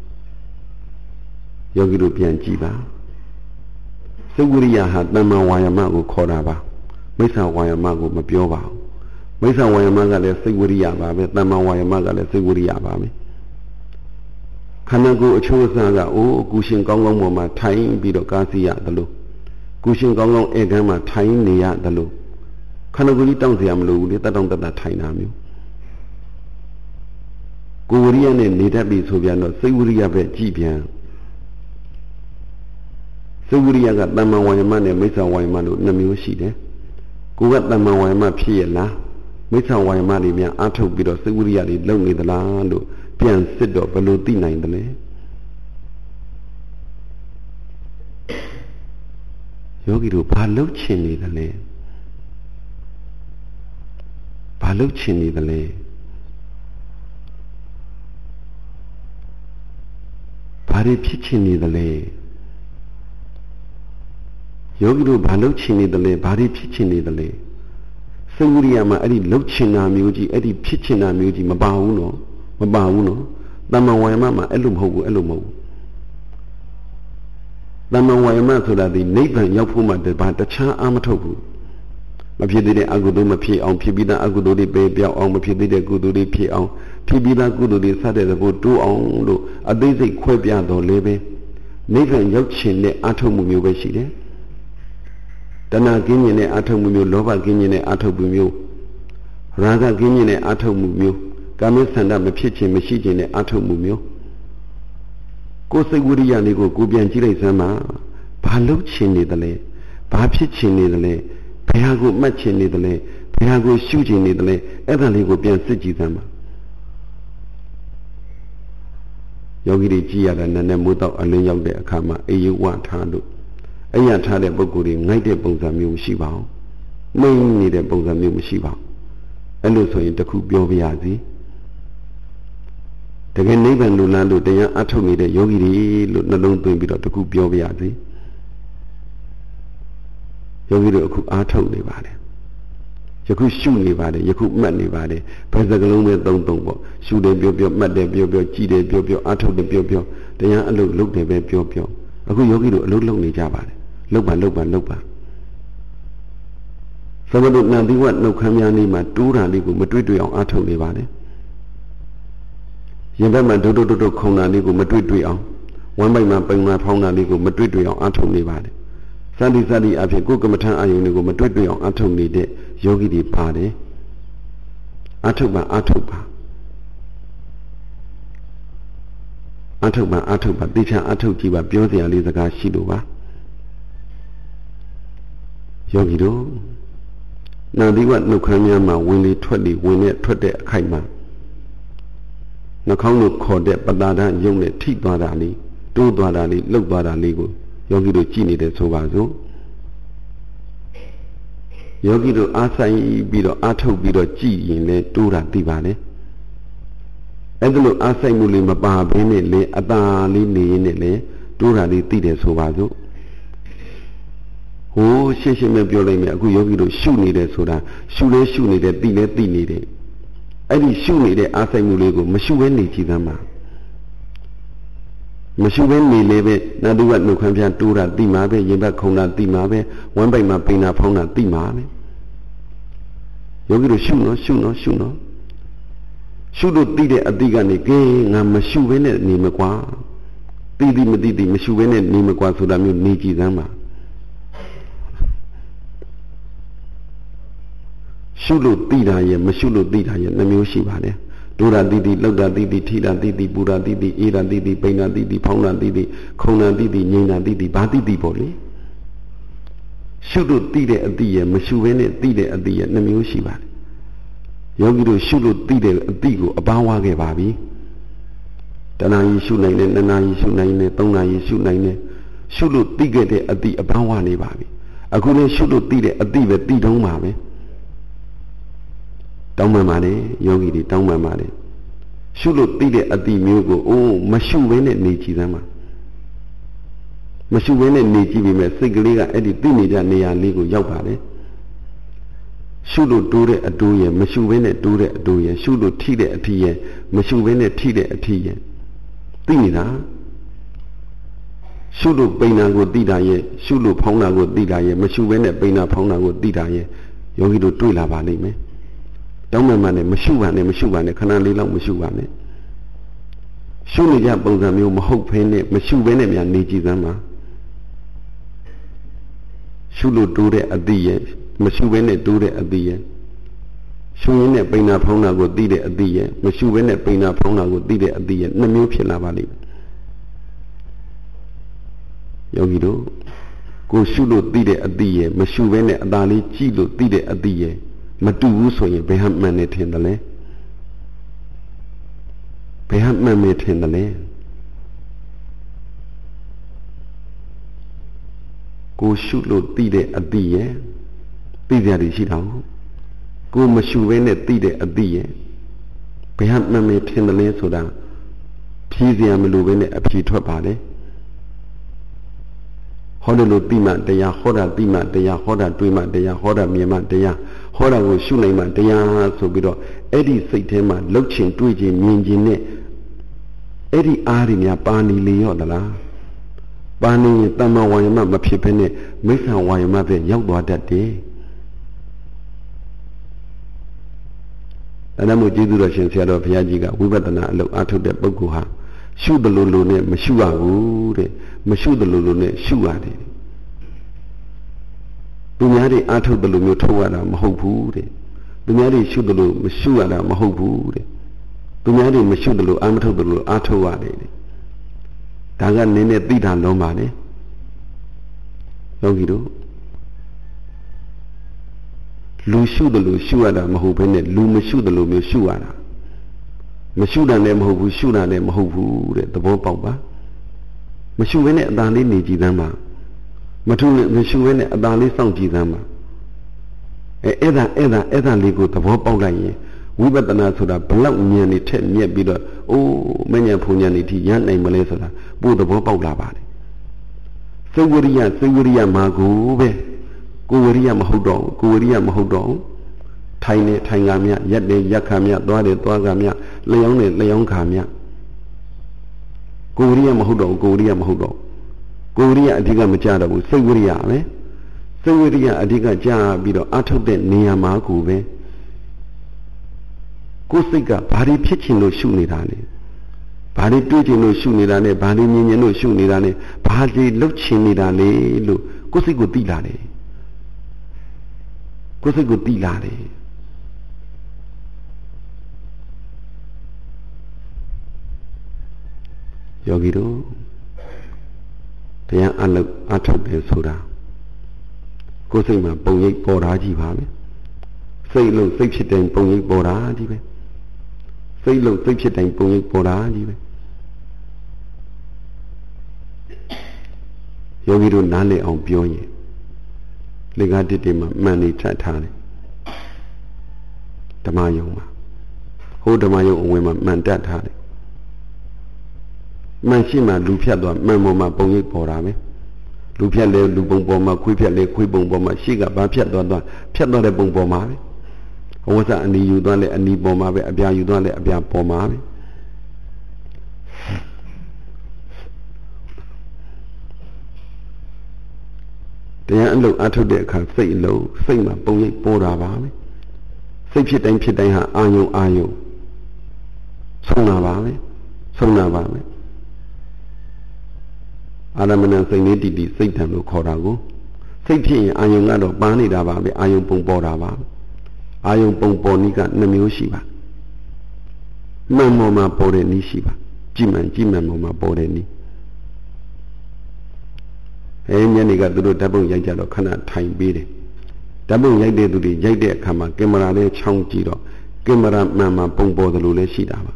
ယောဂီတို့ပြန်ကြည့်ပါစိတ်ဝိရိယဟာတမ္မာဝါယမကိုခေါ်တာပါမိစ္ဆာဝါယမကိုမပြောပါဘူးမိစ္ဆာဝါယမကလည်းစိတ်ဝိရိယပါပဲတမ္မာဝါယမကလည်းစိတ်ဝိရိယပါပဲခန္ဓာကိုယ်အချိုးအစားကအိုးကုရှင်ကောင်းကောင်းပေါ်မှာထိုင်ပြီးတော့ကားစီရတယ်လို့ကုရှင်ကောင်းကောင်းဧကန်းမှာထိုင်နေရတယ်လို့ခန္ဓာကိုယ်ကြီးတောင့်เสียမလို့ဘူးလေတတ်တောင့်တတ်တာထိုင်တာမျိုးကိုယ်ဝိရိယနဲ့နေတတ်ပြီဆိုပြန်တော့စိတ်ဝိရိယပဲကြည်ပြန်စိတ်ဝိရိယကတမ္မာဝါယမနဲ့မိစ္ဆာဝါယမလို့နှစ်မျိုးရှိတယ်ကိုယ်ကတမ္မာဝါယမဖြစ်ရလားမိစ္ဆာဝါယမတွေများအထုတ်ပြီးတော့စိတ်ဝိရိယတွေလုံနေသလားလို့ပြန်စစ်တော့ဘယ်လိုသိနိုင်တယ်လဲယောဂီတို့ဘာလုပ်ချင်နေတယ်လဲဘာလုပ်ချင်နေတယ်လဲဘာတွေဖြစ်ချင်နေတယ်လဲယောဂီတို့ဘာလုပ်ချင်နေတယ်လဲဘာတွေဖြစ်ချင်နေတယ်လဲစိတ်ဝိရိယမှာအဲ့ဒီလုပ်ချင်တာမျိုးကြီးအဲ့ဒီဖြစ်ချင်တာမျိုးကြီးမပါဘူးနော်မပါဘူးနော်တမ္မာဝါယမမှာအဲ့လိုမဟုတ်ဘူးအဲ့လိုမဟုတ်ဘူးတမ္မာဝါယမဆိုတာဒီနိဗ္ဗာန်ရောက်ဖို့မှဘာတခြားအားမထုတ်ဘူးမဖြစ်သေးတဲ့အကုသိုလ်မဖြစ်အောင်ဖြစ်ပြီးသားအကုသိုလ်တွေပယ်ပြောင်းအောင်မဖြစ်သေးတဲ့ကုသိုလ်တွေဖြစ်အောင်ဖြစ်ပြီးသားကုသိုလ်တွေစတဲ့သဘောတိုးအောင်လို့အသိစိတ်ခွဲပြတော်လဲပဲနိဗ္ဗာန်ရောက်ခြင်းနဲ့အာထုတ်မှုမျိုးပဲရှိတယ်တဏှာကင်းခြင်းနဲ့အာထုတ်မှုမျိုးလောဘကင်းခြင်းနဲ့အာထုတ်မှုမျိုးရာဂကင်းခြင်းနဲ့အာထုတ်မှုမျိုးကာမဆန္ဒမဖြစ်ခြင်းမရှိခြင်းနဲ့အာထုတ်မှုမျိုးကိုယ်စိတ်ဝိရိယလေးကိုကိုပြန်ကြည့်လိုက်စမ်းပါဘာလုပ်ချင်နေသလဲဘာဖြစ်ချင်နေသလဲဘယ်ဟာကိုမှတ်ချင်နေသလဲဘယ်ဟာကိုရှုချင်နေသလဲအဲ့ဒါလေးကိုပြန်စစ်ကြည့်စမ်းပါယောဂီတွေကြည့်ရတာနည်းနည်းမိုးတော့အလင်းရောက်တဲ့အခါမှာအေယဝထားလို့အဲ့ရထားတဲ့ပုံကိုယ်တွေငိုက်တဲ့ပုံစံမျိုးမရှိပါဘူးမိန်နေတဲ့ပုံစံမျိုးမရှိပါဘူးအဲ့လိုဆိုရင်တခုပြောပြရစီတကယ်နိဗ္ဗာန်လူလားလို့တရားအထုတ်နေတဲ့ယောဂီတွေလို့နှလုံးသွင်းပြီးတော့တခုပြောပြရစီယောဂီတို့အခုအားထုတ်နေပါတယ်ယခုရှုနေပါတယ်ယခုမှတ်နေပါတယ်ဘယ်စကလုံးပဲသုံးသုံးပေါ့ရှုတယ်ပြောပြောမှတ်တယ်ပြောပြောကြည်တယ်ပြောပြောအားထုတ်တယ်ပြောပြောတရားအလုပ်လုပ်တယ်ပဲပြောပြောအခုယောဂီတို့အလုပ်လုပ်နေကြပါတယ်လုပ်ပါလုပ်ပါလုပ်ပါသမတုနန္တိဝနှုတ်ခမ်းများလေးမှာတိုးတာလေးကိုမတွေ့တွေ့အောင်အားထုတ်နေပါတယ်ရင်ဘက်မှာဒုဒုဒုဒုခုံတာလေးကိုမတွေ့တွေ့အောင်ဝမ်းပိုက်မှာပိန်မှာဖောင်းတာလေးကိုမတွေ့တွေ့အောင်အားထုတ်နေပါတယ်စသည်စသည်အဖြစ်ကိုယ်ကမ္မထအာယုန်တွေကိုမတွေ့တွေ့အောင်အားထုတ်နေတဲ့ယောဂီတွေပါတယ်အားထုတ်ပါအားထုတ်ပါအားထုတ်ပါအားထုတ်ပါသိချာအားထုတ်ကြည့်ပါပြောစရာလေးစကားရှိလို့ပါယောဂီတို့နာသီဝနှုတ်ခမ်းများမှာဝင်လေထွက်လေဝင်နဲ့ထွက်တဲ့အခိုက်မှာနှာခေါင်းကိုခေါ်တဲ့ပတာဒရုပ်နဲ့ထိသွားတာလေးတိုးသွားတာလေးလှုပ်သွားတာလေးကိုယောဂီတို့ကြည့်နေတယ်ဆိုပါစို့ယောဂီတို့အားဆိုင်ပြီးတော့အားထုတ်ပြီးတော့ကြည့်ရင်လည်းတိုးတာသိပါလေအဲ့ဒါလို့အားဆိုင်မှုလေးမပါဘဲနဲ့လေအသာလေးနေရင်လည်းတိုးတာလေးသိတယ်ဆိုပါစို့ဟိုးရှင်းရှင်းပဲပြောလိုက်မယ်အခုယောဂီတို့ရှုနေတယ်ဆိုတာရှုလဲရှုနေတယ်သိလဲသိနေတယ်အဲ့ဒီရှုနေတဲ့အားဆိုင်မှုလေးကိုမရှုဘဲနေကြည့်သမ်းပါမရှုဘဲနေလေပဲနာတုကနှုတ်ခမ်းပြတိုးတာသိမှာပဲရင်ဘက်ခုံတာသိမှာပဲဝမ်းပိုက်မှာပိန်တာဖောင်းတာသိမှာပဲယောဂီတို့ရှုနော်ရှုနော်ရှုနော်ရှုလို့သိတဲ့အတိကနေကဲငါမရှုဘဲနဲ့နေမကွာသိသိမသိသိမရှုဘဲနဲ့နေမကွာဆိုတာမျိုးနေကြည့်သမ်းပါရှုလို့သိတာရဲ့မရှုလို့သိတာရဲ့နှမျိုးရှိပါတယ်ဒုရတိတိလောက်တာတိတိထိတာတိတိပူတာတိတိအေးတာတိတိပိန်တာတိတိဖောင်းတာတိတိခုံတာတိတိငြိမ်တာတိတိဘာတိတိပေါ့လေရှုလို့သိတဲ့အတိရဲ့မရှုဘဲနဲ့သိတဲ့အတိရဲ့နှမျိုးရှိပါတယ်ယောဂီတို့ရှုလို့သိတဲ့အတိကိုအပန်းဝါခဲ့ပါပြီတဏှာကြီးရှုနိုင်တယ်နှစ်နာရီရှုနိုင်တယ်သုံးနာရီရှုနိုင်တယ်ရှုလို့သိခဲ့တဲ့အတိအပန်းဝါနေပါပြီအခုလည်းရှုလို့သိတဲ့အတိပဲသိတော့မှာပဲတောင်းပန်ပါလေယောဂီတွေတောင်းပန်ပါလေရှုလို့သိတဲ့အတိမျိုးကိုအိုးမရှုဘဲနဲ့နေကြည့်သမ်းပါမရှုဘဲနဲ့နေကြည့်ပြီမဲ့စိတ်ကလေးကအဲ့ဒီသိနေကြနေရာလေးကိုရောက်ပါလေရှုလို့တိုးတဲ့အတိုးရဲ့မရှုဘဲနဲ့တိုးတဲ့အတိုးရဲ့ရှုလို့ထိတဲ့အထိရဲ့မရှုဘဲနဲ့ထိတဲ့အထိရဲ့သိနေတာရှုလို့ပိန်တာကိုသိတာရဲ့ရှုလို့ဖောင်းတာကိုသိတာရဲ့မရှုဘဲနဲ့ပိန်တာဖောင်းတာကိုသိတာရဲ့ယောဂီတို့တွေ့လာပါလိမ့်မယ်တောင်းမှန်မှနဲ့မရှုပါနဲ့မရှုပါနဲ့ခဏလေးလောက်မရှုပါနဲ့ရှုနေကြပုံစံမျိုးမဟုတ်ဘဲနဲ့မရှုဘဲနဲ့များနေကြည့်သမ်းပါရှုလို့တိုးတဲ့အတိရဲ့မရှုဘဲနဲ့တိုးတဲ့အတိရဲ့ရှုရင်းနဲ့ပိန်နာဖောင်းတာကိုသိတဲ့အတိရဲ့မရှုဘဲနဲ့ပိန်နာဖောင်းတာကိုသိတဲ့အတိရဲ့နှစ်မျိုးဖြစ်လာပါလိမ့်မယ်ယောဂီတို့ကိုရှုလို့သိတဲ့အတိရဲ့မရှုဘဲနဲ့အသာလေးကြည့်လို့သိတဲ့အတိရဲ့မတူဘူးဆိုရင်ဘယ်ဟာမှန်နေထင်တယ်လဲဘယ်ဟာမှန်နေထင်တယ်လဲကိုရှုလို့သိတဲ့အတိရဲ့သိကြရရှိတာကိုမရှုဘဲနဲ့သိတဲ့အတိရဲ့ဘယ်ဟာမှန်နေထင်တယ်လဲဆိုတာဖြေးစရာမလိုဘဲနဲ့အဖြေထွက်ပါလေဟောတယ်လို့သိမှတရားဟောတာသိမှတရားဟောတာတွေးမှတရားဟောတာမြင်မှတရားဟောတာကိုရှုနိုင်မှတရားဆိုပြီးတော့အဲ့ဒီစိတ်ထဲမှာလှုပ်ချင်တွေးချင်မြင်ချင်နဲ့အဲ့ဒီအားတွေများပါနေလေရော့သလားပါနေရင်တမ္မာဝါယမမဖြစ်ဘဲနဲ့မိစ္ဆာဝါယမပဲရောက်သွားတတ်တယ်အဲ့ဒါမို့ကျေးဇူးတော်ရှင်ဆရာတော်ဘုရားကြီးကဝိပဿနာအလုပ်အားထုတ်တဲ့ပုဂ္ဂိုလ်ဟာရှုတယ်လို့လို့နဲ့မရှုရဘူးတဲ့မရှုတယ်လို့လို့နဲ့ရှုရတယ်သူများတွေအားထုတ်တယ်လို့မျိုးထုတ်ရတာမဟုတ်ဘူးတဲ့သူများတွေရှုတယ်လို့မရှုရတာမဟုတ်ဘူးတဲ့သူများတွေမရှုတယ်လို့အားမထုတ်တယ်လို့အားထုတ်ရတယ်တဲ့ဒါကနင်းနဲ့သိတာလုံးပါလေယောဂီတို့လူရှုတယ်လို့ရှုရတာမဟုတ်ဘဲနဲ့လူမရှုတယ်လို့မျိုးရှုရတာမရှုတာလည်းမဟုတ်ဘူးရှုတာလည်းမဟုတ်ဘူးတဲ့သဘောပေါက်ပါမရှုဘဲနဲ့အသာလေးနေကြည့်သမ်းပါမထုနဲ့မရှုဘဲနဲ့အသာလေးစောင့်ကြည့်သမ်းပါအဲအဲ့ဒါအဲ့ဒါအဲ့ဒါလေးကိုသဘောပေါက်လိုက်ရင်ဝိပဿနာဆိုတာဘလောက်ဉာဏ်နဲ့ထက်မြက်ပြီးတော့အိုးမဉဏ်ဖူဉဏ်တွေထိရနိုင်မလဲဆိုတာပို့သဘောပေါက်လာပါတယ်စိတ်ဝရိယစိတ်ဝရိယမှာကိုပဲကိုဝရိယမဟုတ်တော့ကိုဝရိယမဟုတ်တော့ထိုင်နေထိုင်ကားမြရက်နေရက်ခါမြသွားတယ်သွားကားမြလျောင်းနေလျောင်းခါမြကိုဝရိယမဟုတ်တော့ကိုဝရိယမဟုတ်တော့ကိုဝရိယအဓိကမကြတော့ဘူးစိတ်ဝရိယပဲစိတ်ဝရိယအဓိကကြာပြီးတော့အထုတ်တဲ့နေရာမှာကိုပဲကိုယ်စိတ်ကဘာတွေဖြစ်ချင်လို့ရှုနေတာလဲဘာတွေတွေးချင်လို့ရှုနေတာလဲဘာတွေမြင်ချင်လို့ရှုနေတာလဲဘာတွေလှုပ်ချင်နေတာလဲလို့ကိုယ်စိတ်ကိုသိလာတယ်ကိုယ်စိတ်ကိုသိလာတယ်ယောဂီတို့တရားအလုပ်အထုတ်တယ်ဆိုတာကိုယ်စိတ်မှာပုံရိပ်ပေါ်တာကြီးပါပဲစိတ်လုံးစိတ်ဖြစ်တိုင်းပုံရိပ်ပေါ်တာကြီးပဲစိတ်လုံးစိတ်ဖြစ်တိုင်းပုံရိပ်ပေါ်တာကြီးပဲယောဂီတို့နားလည်အောင်ပြောရင်လေကားတစ်တွေမှာမှန်နေထပ်ထားတယ်ဓမ္မယုံမှာဟိုဓမ္မယုံအဝင်မှာမှန်တတ်ထားတယ်မှန်ရှိမှလူဖြတ်သွားမှန်ပေါ်မှာပုံရိပ်ပေါ်တာပဲလူဖြတ်လဲလူပုံပေါ်မှာခွေးဖြတ်လဲခွေးပုံပေါ်မှာရှေ့ကဘာဖြတ်သွားသွားဖြတ်သွားတဲ့ပုံပေါ်မှာပဲအဝဆအနီယူသွားလဲအနီပေါ်မှာပဲအပြာယူသွားလဲအပြာပေါ်မှာပဲတရားအလုပ်အထုတ်တဲ့အခါစိတ်အလုံးစိတ်မှာပုံရိပ်ပေါ်တာပါပဲစိတ်ဖြစ်တိုင်းဖြစ်တိုင်းဟာအာယုံအာယုံဆုံးတာပါပဲဆုံးတာပါပဲအာရမဏစိတ်လေးတည်တည်စိတ်ထံလို့ခေါ်တာကိုစိတ်ဖြစ်ရင်အာယုံကတော့ပန်းနေတာပါပဲအာယုံပုံပေါ်တာပါအာယုံပုံပေါ်နည်းကနှစ်မျိုးရှိပါမှန်ပေါ်မှာပေါ်တဲ့နည်းရှိပါကြည်မှန်ကြည်မှန်ပေါ်မှာပေါ်တဲ့နည်းအဲညနေကသူတို့ဓာတ်ပုံရိုက်ကြတော့ခဏထိုင်ပေးတယ်ဓာတ်ပုံရိုက်တဲ့သူတွေရိုက်တဲ့အခါမှာကင်မရာလေးချောင်းကြည့်တော့ကင်မရာမှန်မှပုံပေါ်သလိုလည်းရှိတာပါ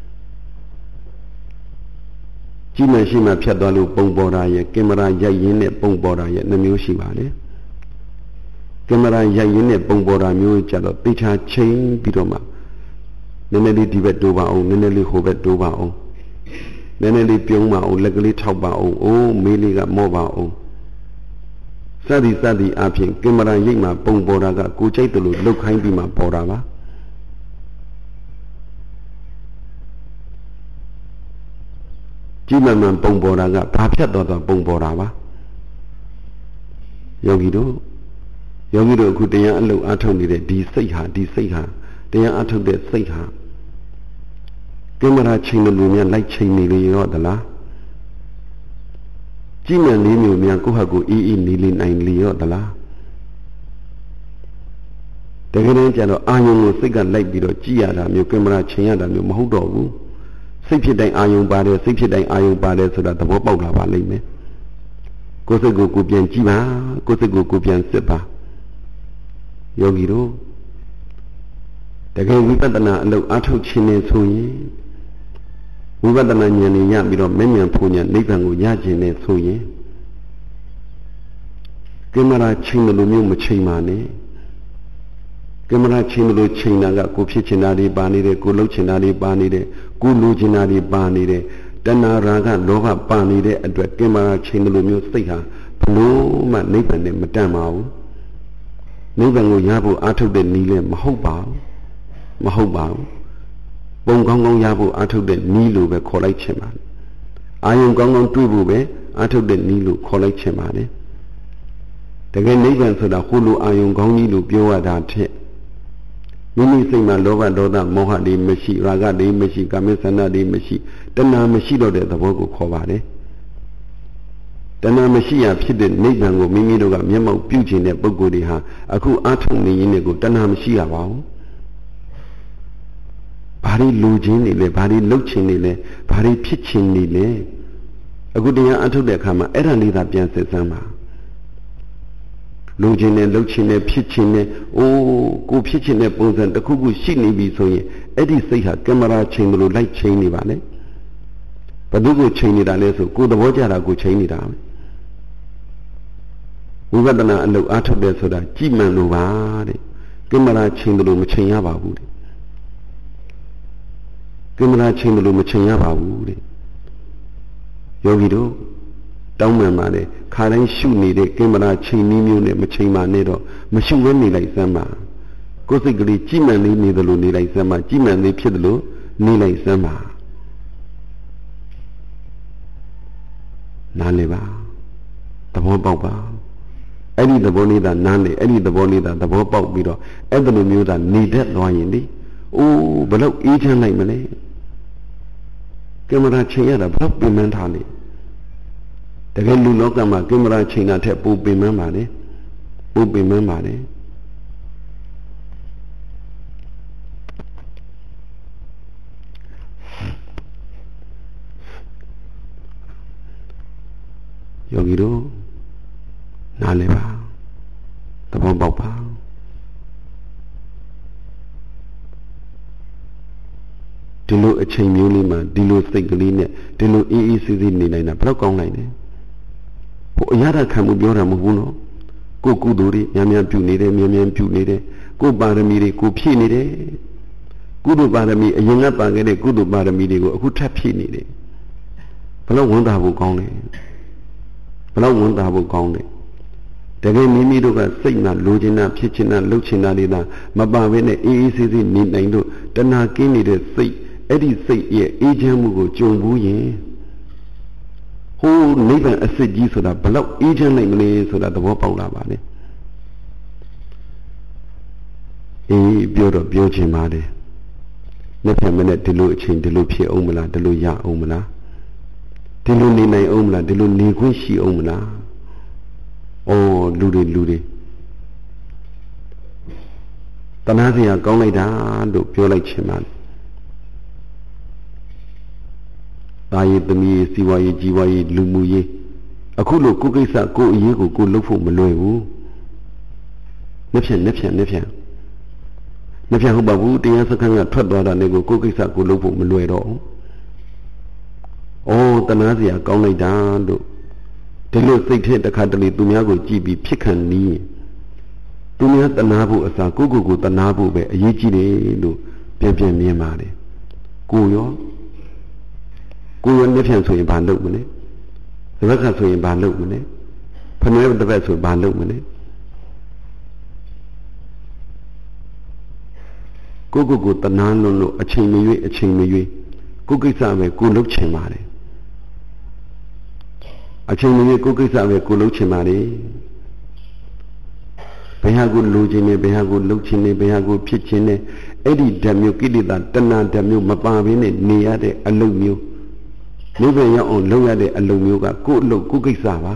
ကြည့်မှရှိမှဖြတ်သွားလို့ပုံပေါ်တာရဲ့ကင်မရာရိုက်ရင်းနဲ့ပုံပေါ်တာရဲ့နှမျိုးရှိပါလေကင်မရာရိုက်ရင်းနဲ့ပုံပေါ်တာမျိုးကြတော့တိချာချိန်ပြီးတော့မှနည်းနည်းလေးဒီဘက်တိုးပါအောင်နည်းနည်းလေးဟိုဘက်တိုးပါအောင်နည်းနည်းလေးပြုံးပါအောင်လက်ကလေးထောက်ပါအောင်အိုးမေးလေးကမော့ပါအောင်စသည်စသည်အပြင်ကင်မရာရိပ်မှာပုံပေါ်တာကကိုကြိုက်တယ်လို့လှုပ်ခိုင်းပြီးမှပေါ်တာပါကြည်မှန်မှန်ပုံပေါ်တာကဘာဖြတ်သွားသွားပုံပေါ်တာပါယောဂီတို့ယောဂီတို့အခုတရားအလုပ်အထုတ်နေတဲ့ဒီစိတ်ဟာဒီစိတ်ဟာတရားအထုတ်တဲ့စိတ်ဟာကင်မရာချိန်လို့များလိုက်ချိန်နေလေရောသလားကြည်မှန်လေးမျိုးများကိုယ့်ဟာကိုယ်အေးအေးနေလေနိုင်လေရောသလားတကယ်တမ်းကျတော့အာယုံကိုစိတ်ကလိုက်ပြီးတော့ကြည်ရတာမျိုးကင်မရာချိန်ရတာမျိုးမဟုတ်တော့ဘူးစိတ်ဖြစ်တိုင်းအာယုံပါတယ်စိတ်ဖြစ်တိုင်းအာယုံပါတယ်ဆိုတာသဘောပေါက်လာပါလိမ့်မယ်ကိုယ်စိတ်ကိုကိုပြန်ကြည့်ပါကိုယ်စိတ်ကိုကိုပြန်စစ်ပါယောဂီတို့တကယ်ဝိပဿနာအလုပ်အားထုတ်ခြင်းနဲ့ဆိုရင်ဝိပဿနာဉာဏ်နဲ့ရပြီးတော့မဉဏ်ဖူဉဏ်နိဗ္ဗာန်ကိုရခြင်းနဲ့ဆိုရင်ကင်မရာချိန်လို့မျိုးမချိန်ပါနဲ့ကင်မရာချိန်လို့ချိန်တာကကိုဖြစ်ချင်တာတွေပါနေတယ်ကိုလှုပ်ချင်တာတွေပါနေတယ်ကိုလိုချင်တာတွေပါနေတယ်တဏှာရာဂလောဘပါနေတဲ့အတွက်ကင်မရာချိန်လို့မျိုးစိတ်ဟာဘလို့မှနိဗ္ဗာန်နဲ့မတန်ပါဘူးနိဗ္ဗာန်ကိုရဖို့အားထုတ်တဲ့နည်းလည်းမဟုတ်ပါဘူးမဟုတ်ပါဘူးပုံကောင်းကောင်းရဖို့အားထုတ်တဲ့နည်းလိုပဲခေါ်လိုက်ချင်ပါအာယုံကောင်းကောင်းတွေ့ဖို့ပဲအားထုတ်တဲ့နည်းလိုခေါ်လိုက်ချင်ပါတယ်တကယ်နိဗ္ဗာန်ဆိုတာဟိုလိုအာယုံကောင်းကြီးလိုပြောရတာထက်မိမိစိတ်မှာလောဘဒေါသမောဟတွေမရှိရာဂတွေမရှိကာမိဆန္ဒတွေမရှိတဏှာမရှိတော့တဲ့သဘောကိုခေါ်ပါတယ်တဏှာမရှိရဖြစ်တဲ့နိဗ္ဗာန်ကိုမိမိတို့ကမျက်မှောက်ပြုခြင်းတဲ့ပုဂ္ဂိုလ်တွေဟာအခုအားထုတ်နေရင်းနဲ့ကိုတဏှာမရှိရပါဘူးဘာတွေလူချင်းနေလဲဘာတွေလှုပ်ချင်းနေလဲဘာတွေဖြစ်ချင်းနေလဲအခုတရားအားထုတ်တဲ့အခါမှာအဲ့ဒါလေးသာပြန်စစ်စမ်းပါလူချင်းနဲ့လှုပ်ချင်းနဲ့ဖြစ်ချင်းနဲ့အိုးကိုဖြစ်ချင်းနဲ့ပုံစံတစ်ခုခုရှိနေပြီဆိုရင်အဲ့ဒီစိတ်ဟာကင်မရာချိန်လို့လိုက်ချိန်နေပါလေဘယ်သူကိုချိန်နေတာလဲဆိုကိုယ်သဘောကျတာကိုချိန်နေတာဝိပဿနာအလုပ်အားထုတ်တယ်ဆိုတာကြည်မှန်လို့ပါတဲ့ကင်မရာချိန်လို့မချိန်ရပါဘူးတဲ့ကိမရာချင်းလို့မချင်းရပါဘူးတဲ့ယောဂီတို့တောင်းပန်ပါတယ်ခါတိုင်းရှုနေတဲ့ကိမရာချင်းနည်းမျိုးနဲ့မချင်းပါနဲ့တော့မရှုဘဲနေလိုက်စမ်းပါကိုယ်စိတ်ကလေးကြည်မှန်လေးနေသလိုနေလိုက်စမ်းပါကြည်မှန်လေးဖြစ်သလိုနေလိုက်စမ်းပါနားလေပါသဘောပေါက်ပါအဲ့ဒီသဘောလေးသာနားလေအဲ့ဒီသဘောလေးသာသဘောပေါက်ပြီးတော့အဲ့ဒီလိုမျိုးသာနေတတ်သွားရင်ဒီအိုးဘလို့အေးချမ်းလိုက်မလဲကင်မရာချိန်ရတာဘလို့ပြင်မှန်းထားလေတကယ်လူလောကမှာကင်မရာချိန်တာထက်ပိုပြင်မှန်းပါလေပိုပြင်မှန်းပါလေယောဂီတို့နားလည်ပါသဘောပေါက်ပါဒီလိုအချိန်မျိုးလေးမှာဒီလိုစိတ်ကလေးနဲ့ဒီလိုအေးအေးဆေးဆေးနေနိုင်တာဘယ်တော့ကောင်းနိုင်လဲဟိုအရာခံမှုပြောတာမဟုတ်ဘူးနော်ကိုကုသိုလ်တွေများများပြုနေတယ်များများပြုနေတယ်ကိုပါရမီတွေကိုဖြည့်နေတယ်ကုသိုလ်ပါရမီအရင်ကပါခဲ့တဲ့ကုသိုလ်ပါရမီတွေကိုအခုထပ်ဖြည့်နေတယ်ဘယ်တော့ဝန်တာဖို့ကောင်းလဲဘယ်တော့ဝန်တာဖို့ကောင်းလဲတကယ်မိမိတို့ကစိတ်နဲ့လိုချင်တာဖြစ်ချင်တာလှုပ်ချင်တာတွေသာမပါဘဲနဲ့အေးအေးဆေးဆေးနေနိုင်လို့တဏှာကင်းနေတဲ့စိတ်အဲ့ဒီစိတ်ရဲ့အေးချမ်းမှုကိုကြုံဘူးရင်ဟိုးနိဗ္ဗာန်အစစ်ကြီးဆိုတာဘလောက်အေးချမ်းနိုင်မလဲဆိုတာသဘောပေါက်လာပါလေအေးပြောတော့ပြောချင်ပါတယ်နှစ်ဖက်မနဲ့ဒီလိုအချိန်ဒီလိုဖြစ်အောင်မလားဒီလိုရအောင်မလားဒီလိုနေနိုင်အောင်မလားဒီလိုနေခွင့်ရှိအောင်မလားဩလူတွေလူတွေတနာစရာကောင်းလိုက်တာလို့ပြောလိုက်ချင်ပါဒါရည်သမီးစီဝါရေးကြီးဝါရေးလူမှုရေးအခုလို့ကိုကိစ္စကိုအရေးကိုကိုလုပ်ဖို့မလွယ်ဘူးနှစ်ဖြန်နှစ်ဖြန်နှစ်ဖြန်နှစ်ဖြန်ဟုတ်ပါဘူးတရားစခန်းကထွက်သွားတာနဲ့ကိုကိုကိစ္စကိုလုပ်ဖို့မလွယ်တော့ဩတနာစရာကောင်းလိုက်တာလို့ဒီလိုစိတ်ထဲတစ်ခါတလေသူများကိုကြည့်ပြီးဖြစ်ခံနီးသူများတနာဖို့အစားကိုကိုကိုတနာဖို့ပဲအရေးကြီးတယ်လို့ပြန်ပြန်မြင်ပါတယ်ကိုရောကိုရောနှစ်ဖြန်ဆိုရင်ဘာလုပ်မလဲတစ်ပတ်ခါဆိုရင်ဘာလုပ်မလဲဖနွဲတစ်ပတ်ဆိုဘာလုပ်မလဲကိုကိုကိုတနာလို့လို့အချိန်မရွေးအချိန်မရွေးကိုကိစ္စပဲကိုလုပ်ချင်ပါတယ်အချိန်မရွေးကိုကိစ္စပဲကိုလုပ်ချင်ပါလေဘယ်ဟာကိုလိုချင်နေဘယ်ဟာကိုလုပ်ချင်နေဘယ်ဟာကိုဖြစ်ချင်နေအဲ့ဒီဓာတ်မျိုးကိလေသာတဏှာဓာတ်မျိုးမပါဘဲနဲ့နေရတဲ့အလုပ်မျိုးနိဗ္ဗာန်ရောက်အောင်လုပ်ရတဲ့အလုပ်မျိုးကကိုအလုပ်ကိုကိစ္စပါ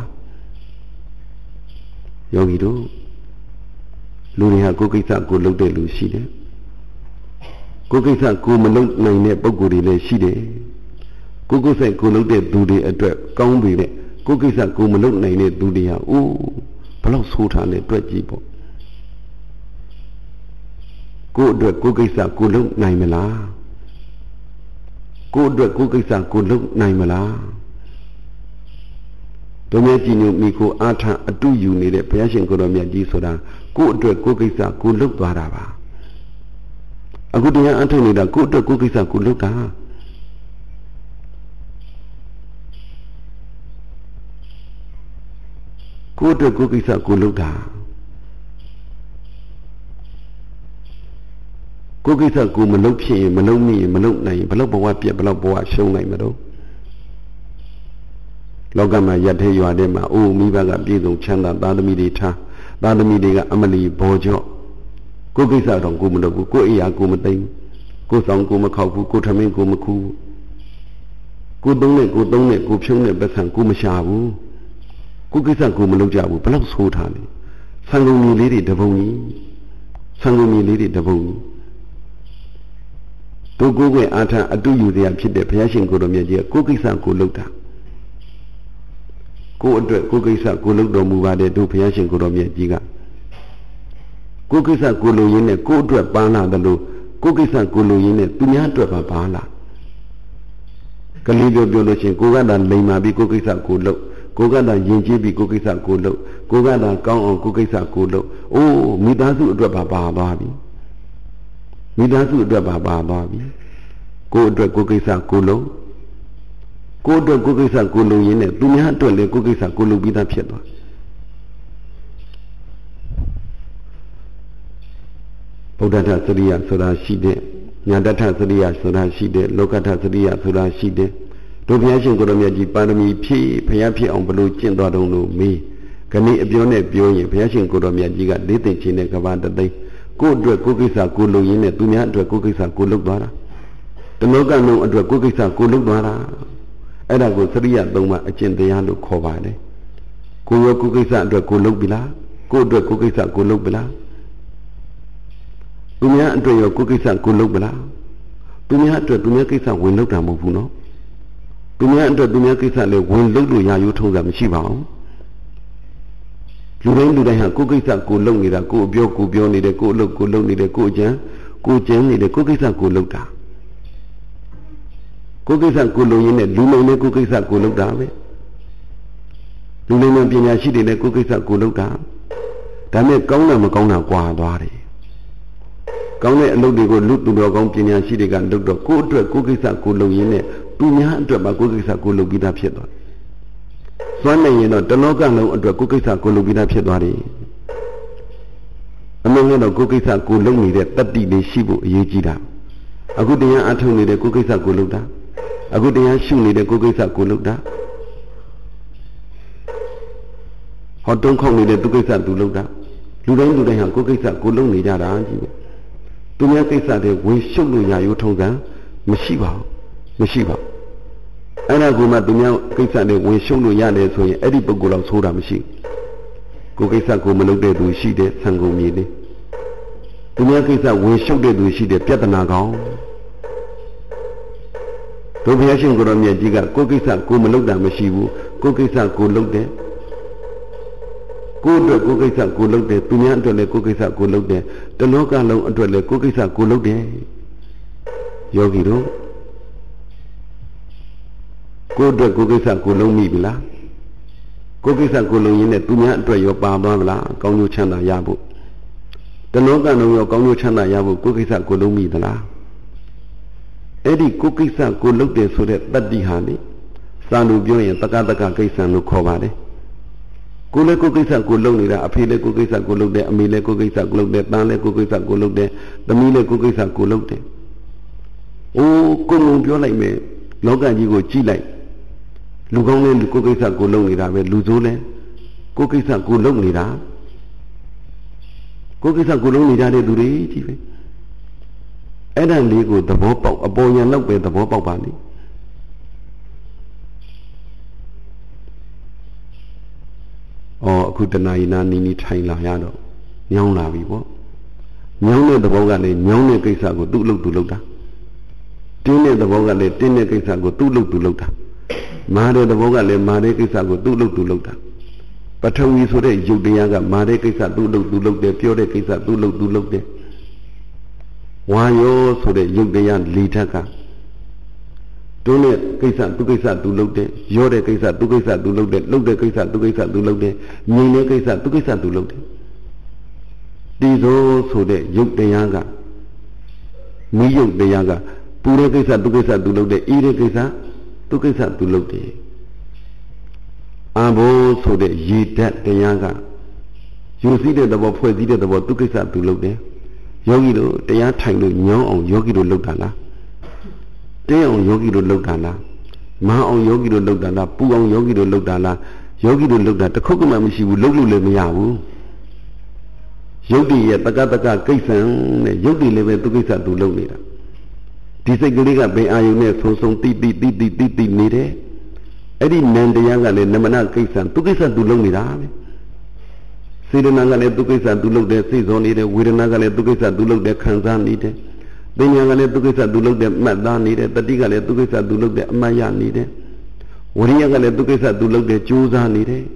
ယောဂီတို့လူတွေဟာကိုကိစ္စကိုလုပ်တဲ့လူရှိတယ်ကိုကိစ္စကိုမလုပ်နိုင်တဲ့ပုဂ္ဂိုလ်တွေလည်းရှိတယ်ကိုကိုယ်ဆိုင်ကိုလုပ်တဲ့သူတွေအတွက်ကောင်းပြီတဲ့ကိုကိစ္စကိုမလုပ်နိုင်တဲ့သူတွေဟာအိုးဘလောက်ဆိုးထားလဲတွေ့ကြည့်ပေါ့ကိုအတွက်ကိုကိစ္စကိုလုပ်နိုင်မလားကိုအတွက်ကိုကိစ္စကိုလုပ်နိုင်မလားတို့မြတ်ကြီးညိုမိကိုအာထအတုယူနေတဲ့ဘုရားရှင်ကိုတော်မြတ်ကြီးဆိုတာကိုအတွက်ကိုကိစ္စကိုလုပ်သွားတာပါအခုတရားအထုတ်နေတာကိုအတွက်ကိုကိစ္စကိုလုပ်တာကိုအတွက်ကိုကိစ္စကိုလုပ်တာကိုကိစ္စကိုမလုပ်ဖြစ်ရင်မလုပ်မိရင်မလုပ်နိုင်ရင်ဘလောက်ဘဝပြက်ဘလောက်ဘဝရှုံးနိုင်မလို့လောကမှာရတဲ့ရွာတဲ့မှာအိုးမိဘကပြည်စုံချမ်းသာသားသမီးတွေထားသားသမီးတွေကအမလီဘောကြော့ကိုကိစ္စတော့ကိုမလုပ်ဘူးကိုအိယာကိုမသိဘူးကိုဆောင်ကိုမခောက်ဘူးကိုထမင်းကိုမခူးကိုသုံးနဲ့ကိုသုံးနဲ့ကိုဖြုံးနဲ့ပတ်စံကိုမရှာဘူးကိုကိစ္စကိုမလုပ်ကြဘူးဘလောက်ဆိုးထားလဲဆံကုန်ကြီးလေးတွေတပုံကြီးဆံကုန်ကြီးလေးတွေတပုံကြီးတို့ကိုယ်ကအာထအတုယူတရားဖြစ်တဲ့ဘုရားရှင်ကိုယ်တော်မြတ်ကြီးကကိုကိစ္စကိုလုပ်တာကိုအတွက်ကိုကိစ္စကိုလုပ်တော်မူပါတယ်တို့ဘုရားရှင်ကိုယ်တော်မြတ်ကြီးကကိုကိစ္စကိုလုပ်ရင်းနဲ့ကိုအတွက်ပန်းလာတယ်လို့ကိုကိစ္စကိုလုပ်ရင်းနဲ့သူများအတွက်ပါပါလာကလေးပြောပြောလို့ရှိရင်ကိုကသာလိမ်မာပြီးကိုကိစ္စကိုလုပ်ကိုကသာယဉ်ကျေးပြီးကိုကိစ္စကိုလုပ်ကိုကသာကောင်းအောင်ကိုကိစ္စကိုလုပ်အိုးမိသားစုအတွက်ပါပါသွားပြီမိသားစုအတွက်ပါပါသွားပြီကိုယ်အတွက်ကိုယ်ကိစ္စကိုလုံးကိုယ်အတွက်ကိုယ်ကိစ္စကိုလုံးရင်းနဲ့သူများအတွက်လည်းကိုယ်ကိစ္စကိုလုံးပြီးသားဖြစ်သွားဗုဒ္ဓထစရိယဆိုတာရှိတဲ့ညာတထစရိယဆိုတာရှိတဲ့လောကထစရိယဆိုတာရှိတဲ့တို့ဘုရားရှင်ကိုယ်တော်မြတ်ကြီးပါရမီဖြည့်ဘုရားဖြစ်အောင်ဘလို့ကျင့်တော်တော်လို့မေးခဏအပြောနဲ့ပြောရင်ဘုရားရှင်ကိုယ်တော်မြတ်ကြီးကလေးသိချင်းတဲ့ကဘာတသိကိုယ့်အတွက်ကိုယ်ကိစ္စကိုလုံးရင်းနဲ့သူများအတွက်ကိုယ်ကိစ္စကိုလုံးသွားတာတလောကလုံးအတွက်ကိုယ်ကိစ္စကိုလုံးသွားတာအဲ့ဒါကိုစရိယသုံးပါအကျင့်တရားလို့ခေါ်ပါတယ်ကိုယ်ရောကိုယ်ကိစ္စအတွက်ကိုလုံးပြီလားကိုယ့်အတွက်ကိုယ်ကိစ္စကိုလုံးပြီလားသူများအတွက်ရောကိုယ်ကိစ္စကိုလုံးပြီလားသူများအတွက်သူများကိစ္စဝင်လုပ်တာမဟုတ်ဘူးနော်သူများအတွက်သူများကိစ္စလည်းဝင်လုပ်လို့ရရိုးထုံးတာမရှိပါဘူးလူတိုင်းလူတိုင်းဟာကိုယ်ကိစ္စကိုလုပ်နေတာကိုယ်ပြောကိုပြောနေတယ်ကိုယ်အလုပ်ကိုလုပ်နေတယ်ကိုယ်ကြံကိုယ်ကြံနေတယ်ကိုယ်ကိစ္စကိုလုပ်တာကိုယ်ကိစ္စကိုလုပ်ရင်းနဲ့လူလုံးနဲ့ကိုယ်ကိစ္စကိုလုပ်တာပဲလူလုံးနဲ့ပညာရှိတွေနဲ့ကိုယ်ကိစ္စကိုလုပ်တာဒါနဲ့ကောင်းတာမကောင်းတာကွာသွားတယ်ကောင်းတဲ့အလုပ်တွေကိုလူသူတော်ကောင်းပညာရှိတွေကလုပ်တော့ကိုယ်အတွက်ကိုယ်ကိစ္စကိုလုပ်ရင်းနဲ့သူများအတွက်ပါကိုယ်ကိစ္စကိုလုပ်ပြီးသားဖြစ်သွားစွမ်းနိုင်ရင်တော့တလောကလုံးအတွက်ကိုယ်ကိစ္စကိုလုပ်ပြီးသားဖြစ်သွားတယ်အမှန်ကတော့ကိုယ်ကိစ္စကိုလုပ်နေတဲ့တတ္တိလေးရှိဖို့အရေးကြီးတာအခုတရားအထုတ်နေတဲ့ကိုယ်ကိစ္စကိုလုပ်တာအခုတရားရှုနေတဲ့ကိုယ်ကိစ္စကိုလုပ်တာဟောတုံးခေါက်နေတဲ့သူကိစ္စသူလုပ်တာလူတိုင်းလူတိုင်းဟာကိုယ်ကိစ္စကိုလုပ်နေကြတာကြီးပဲသူများကိစ္စတွေဝင်ရှုပ်လို့ရရိုးထုံးကမရှိပါဘူးမရှိပါဘူးအဲ့ဒါကမှသူများကိစ္စတွေဝင်ရှုံးလို့ရတယ်ဆိုရင်အဲ့ဒီပုဂ္ဂိုလ်လောက်ဆိုးတာမရှိကိုယ်ကိစ္စကိုမလုပ်တဲ့သူရှိတဲ့ဆံကုန်မြေလေးသူများကိစ္စဝင်ရှုပ်တဲ့သူရှိတဲ့ပြဿနာကောင်တို့ဘုရားရှင်ကိုယ်တော်မြတ်ကြီးကကိုယ်ကိစ္စကိုမလုပ်တာမရှိဘူးကိုယ်ကိစ္စကိုလုပ်တယ်ကိုယ်အတွက်ကိုယ်ကိစ္စကိုလုပ်တယ်သူများအတွက်လည်းကိုယ်ကိစ္စကိုလုပ်တယ်တလောကလုံးအတွက်လည်းကိုယ်ကိစ္စကိုလုပ်တယ်ယောဂီတို့ကိုယ်အတွက်ကိုယ်ကိစ္စကိုလုံးမိပြီလားကိုယ်ကိစ္စကိုလုံးရင်းနဲ့သူများအတွက်ရောပါသွားမလားကောင်းကျိုးချမ်းသာရဖို့တလောကလုံးရောကောင်းကျိုးချမ်းသာရဖို့ကိုယ်ကိစ္စကိုလုံးမိသလားအဲ့ဒီကိုယ်ကိစ္စကိုလုံးတယ်ဆိုတဲ့တတ္တိဟာလေစာလို့ပြောရင်တက္ကတက္ကကိစ္စလို့ခေါ်ပါတယ်ကိုယ်လည်းကိုယ်ကိစ္စကိုလုံးနေတာအဖေလည်းကိုယ်ကိစ္စကိုလုံးတယ်အမေလည်းကိုယ်ကိစ္စကိုလုံးတယ်သားလည်းကိုယ်ကိစ္စကိုလုံးတယ်သမီးလည်းကိုယ်ကိစ္စကိုလုံးတယ်အိုးကိုယ်လုံးပြောလိုက်မယ်လောကကြီးကိုကြည့်လိုက်လူကောင်းလည်းကိုယ်ကိစ္စကိုလုပ်နေတာပဲလူဆိုးလည်းကိုယ်ကိစ္စကိုလုပ်နေတာကိုယ်ကိစ္စကိုလုပ်နေကြတဲ့သူတွေကြီးပဲအဲ့ဒါလေးကိုသဘောပေါက်အပေါ်ညာလောက်ပဲသဘောပေါက်ပါလိမ့်အော်အခုတဏှာနာနီနီထိုင်လာရတော့ညောင်းလာပြီပေါ့ညောင်းတဲ့သဘောကလည်းညောင်းတဲ့ကိစ္စကိုသူ့လုပ်သူလုပ်တာတင်းတဲ့သဘောကလည်းတင်းတဲ့ကိစ္စကိုသူ့လုပ်သူလုပ်တာမာတဲ့သဘောကလည်းမာတဲ့ကိစ္စကိုသူ့လုပ်သူလုပ်တာပထဝီဆိုတဲ့ယုတ်တရားကမာတဲ့ကိစ္စသူ့လုပ်သူလုပ်တယ်ပြောတဲ့ကိစ္စသူ့လုပ်သူလုပ်တယ်ဝါယောဆိုတဲ့ယုတ်တရားလေထက်ကတွန်းတဲ့ကိစ္စသူ့ကိစ္စသူလုပ်တယ်ရောတဲ့ကိစ္စသူ့ကိစ္စသူလုပ်တယ်လှုပ်တဲ့ကိစ္စသူ့ကိစ္စသူလုပ်တယ်ငြိမ်တဲ့ကိစ္စသူ့ကိစ္စသူလုပ်တယ်ဒီဆိုဆိုတဲ့ယုတ်တရားကမိယုတ်တရားကပူတဲ့ကိစ္စသူ့ကိစ္စသူလုပ်တယ်အေးတဲ့ကိစ္စသူကိစ္စသူလုပ်တယ်အာဘောဆိုတဲ့ရေဓာတ်တရားကယူစည်းတဲ့သဘောဖွဲ့စည်းတဲ့သဘောသူကိစ္စသူလုပ်တယ်ယောဂီတို့တရားထိုင်လို့ညောင်းအောင်ယောဂီတို့လုပ်တာလားတင်းအောင်ယောဂီတို့လုပ်တာလားမန်းအောင်ယောဂီတို့လုပ်တာလားပူအောင်ယောဂီတို့လုပ်တာလားယောဂီတို့လုပ်တာတစ်ခုမှမရှိဘူးလုပ်လို့လည်းမရဘူးယုတ်တိရဲ့တက္ကတက္ကကိစ္စံနဲ့ယုတ်တိလည်းပဲသူကိစ္စသူလုပ်နေတာဒီစိတ်ကလေးကဘယ်အာယုနဲ့ဆုံဆုံတိတိတိတိတိတိနေတယ်အဲ့ဒီနန္တရားကလည်းနမနကိစ္စသူကိစ္စသူလုပ်နေတာပဲစေတနာကလည်းသူကိစ္စသူလုပ်တယ်စိတ်စောနေတယ်ဝေဒနာကလည်းသူကိစ္စသူလုပ်တယ်ခံစားနေတယ်ပညာကလည်းသူကိစ္စသူလုပ်တယ်မှတ်သားနေတယ်တတိကလည်းသူကိစ္စသူလုပ်တယ်အမှတ်ရနေတယ်ဝရိယကလည်းသူကိစ္စသူလုပ်တယ်ကြိုးစားနေတယ်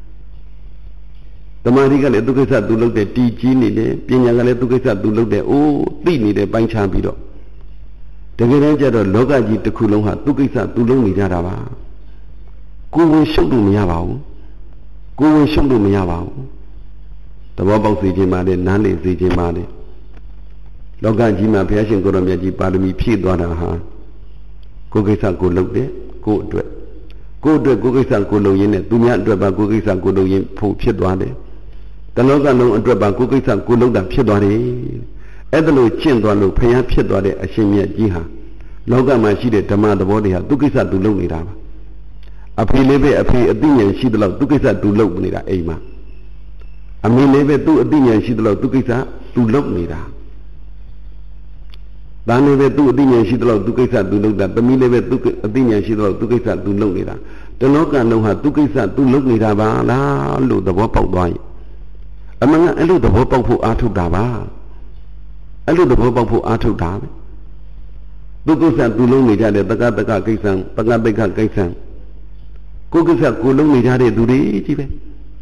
သမာဓိကလည်းသူကိစ္စသူလုပ်တယ်တည်ကြည်နေတယ်ပညာကလည်းသူကိစ္စသူလုပ်တယ်အိုးသိနေတယ်ပိုင်းခြားပြီးတော့တကယ်တမ်းကျတော့လောကကြီးတစ်ခုလုံးဟာသူကိစ္စသူလုံးနေကြတာပါကိုယ်ဝင်ရှုပ်လို့မရပါဘူးကိုယ်ဝင်ရှုပ်လို့မရပါဘူးသဘောပေါက်စေခြင်းပါလေနားလည်စေခြင်းပါလေလောကကြီးမှာဘုရားရှင်ကိုယ်တော်မြတ်ကြီးပါရမီဖြည့်သွားတာဟာကိုကိစ္စကိုလုပ်တယ်ကိုအတွက်ကိုအတွက်ကိုကိစ္စကိုလုပ်ရင်းနဲ့သူများအတွက်ပါကိုကိစ္စကိုလုပ်ရင်းဖို့ဖြစ်သွားတယ်တလောကလုံးအတွက်ပါကိုကိစ္စကိုလုပ်တာဖြစ်သွားတယ်အဲ့ဒါလို့ကျင့်သွားလို့ဖျားဖြစ်သွားတဲ့အရှင်မြတ်ကြီးဟာလောကမှာရှိတဲ့ဓမ္မသဘောတွေဟာသူကိစ္စသူလုပ်နေတာပါအဖေလေးပဲအဖေအသိဉာဏ်ရှိသလောက်သူကိစ္စသူလုပ်နေတာအိမ်မှာအမေလေးပဲသူအသိဉာဏ်ရှိသလောက်သူကိစ္စသူလုပ်နေတာဒါနဲ့ပဲသူအသိဉာဏ်ရှိသလောက်သူကိစ္စသူလုပ်တာသမီးလေးပဲသူအသိဉာဏ်ရှိသလောက်သူကိစ္စသူလုပ်နေတာတလောကလုံးဟာသူကိစ္စသူလုပ်နေတာပါလားလို့သဘောပေါက်သွားရင်အမှန်ကအဲ့လိုသဘောပေါက်ဖို့အားထုတ်တာပါအဲ့လိုသဘောပေါက်ဖို့အားထုတ်တာပဲသူကိစ္စသူလုပ်နေကြတဲ့တက္ကတက္ကကိစ္စတက္ကပိက္ခကိစ္စကိုကိစ္စကိုလုပ်နေကြတဲ့သူတွေကြီးပဲ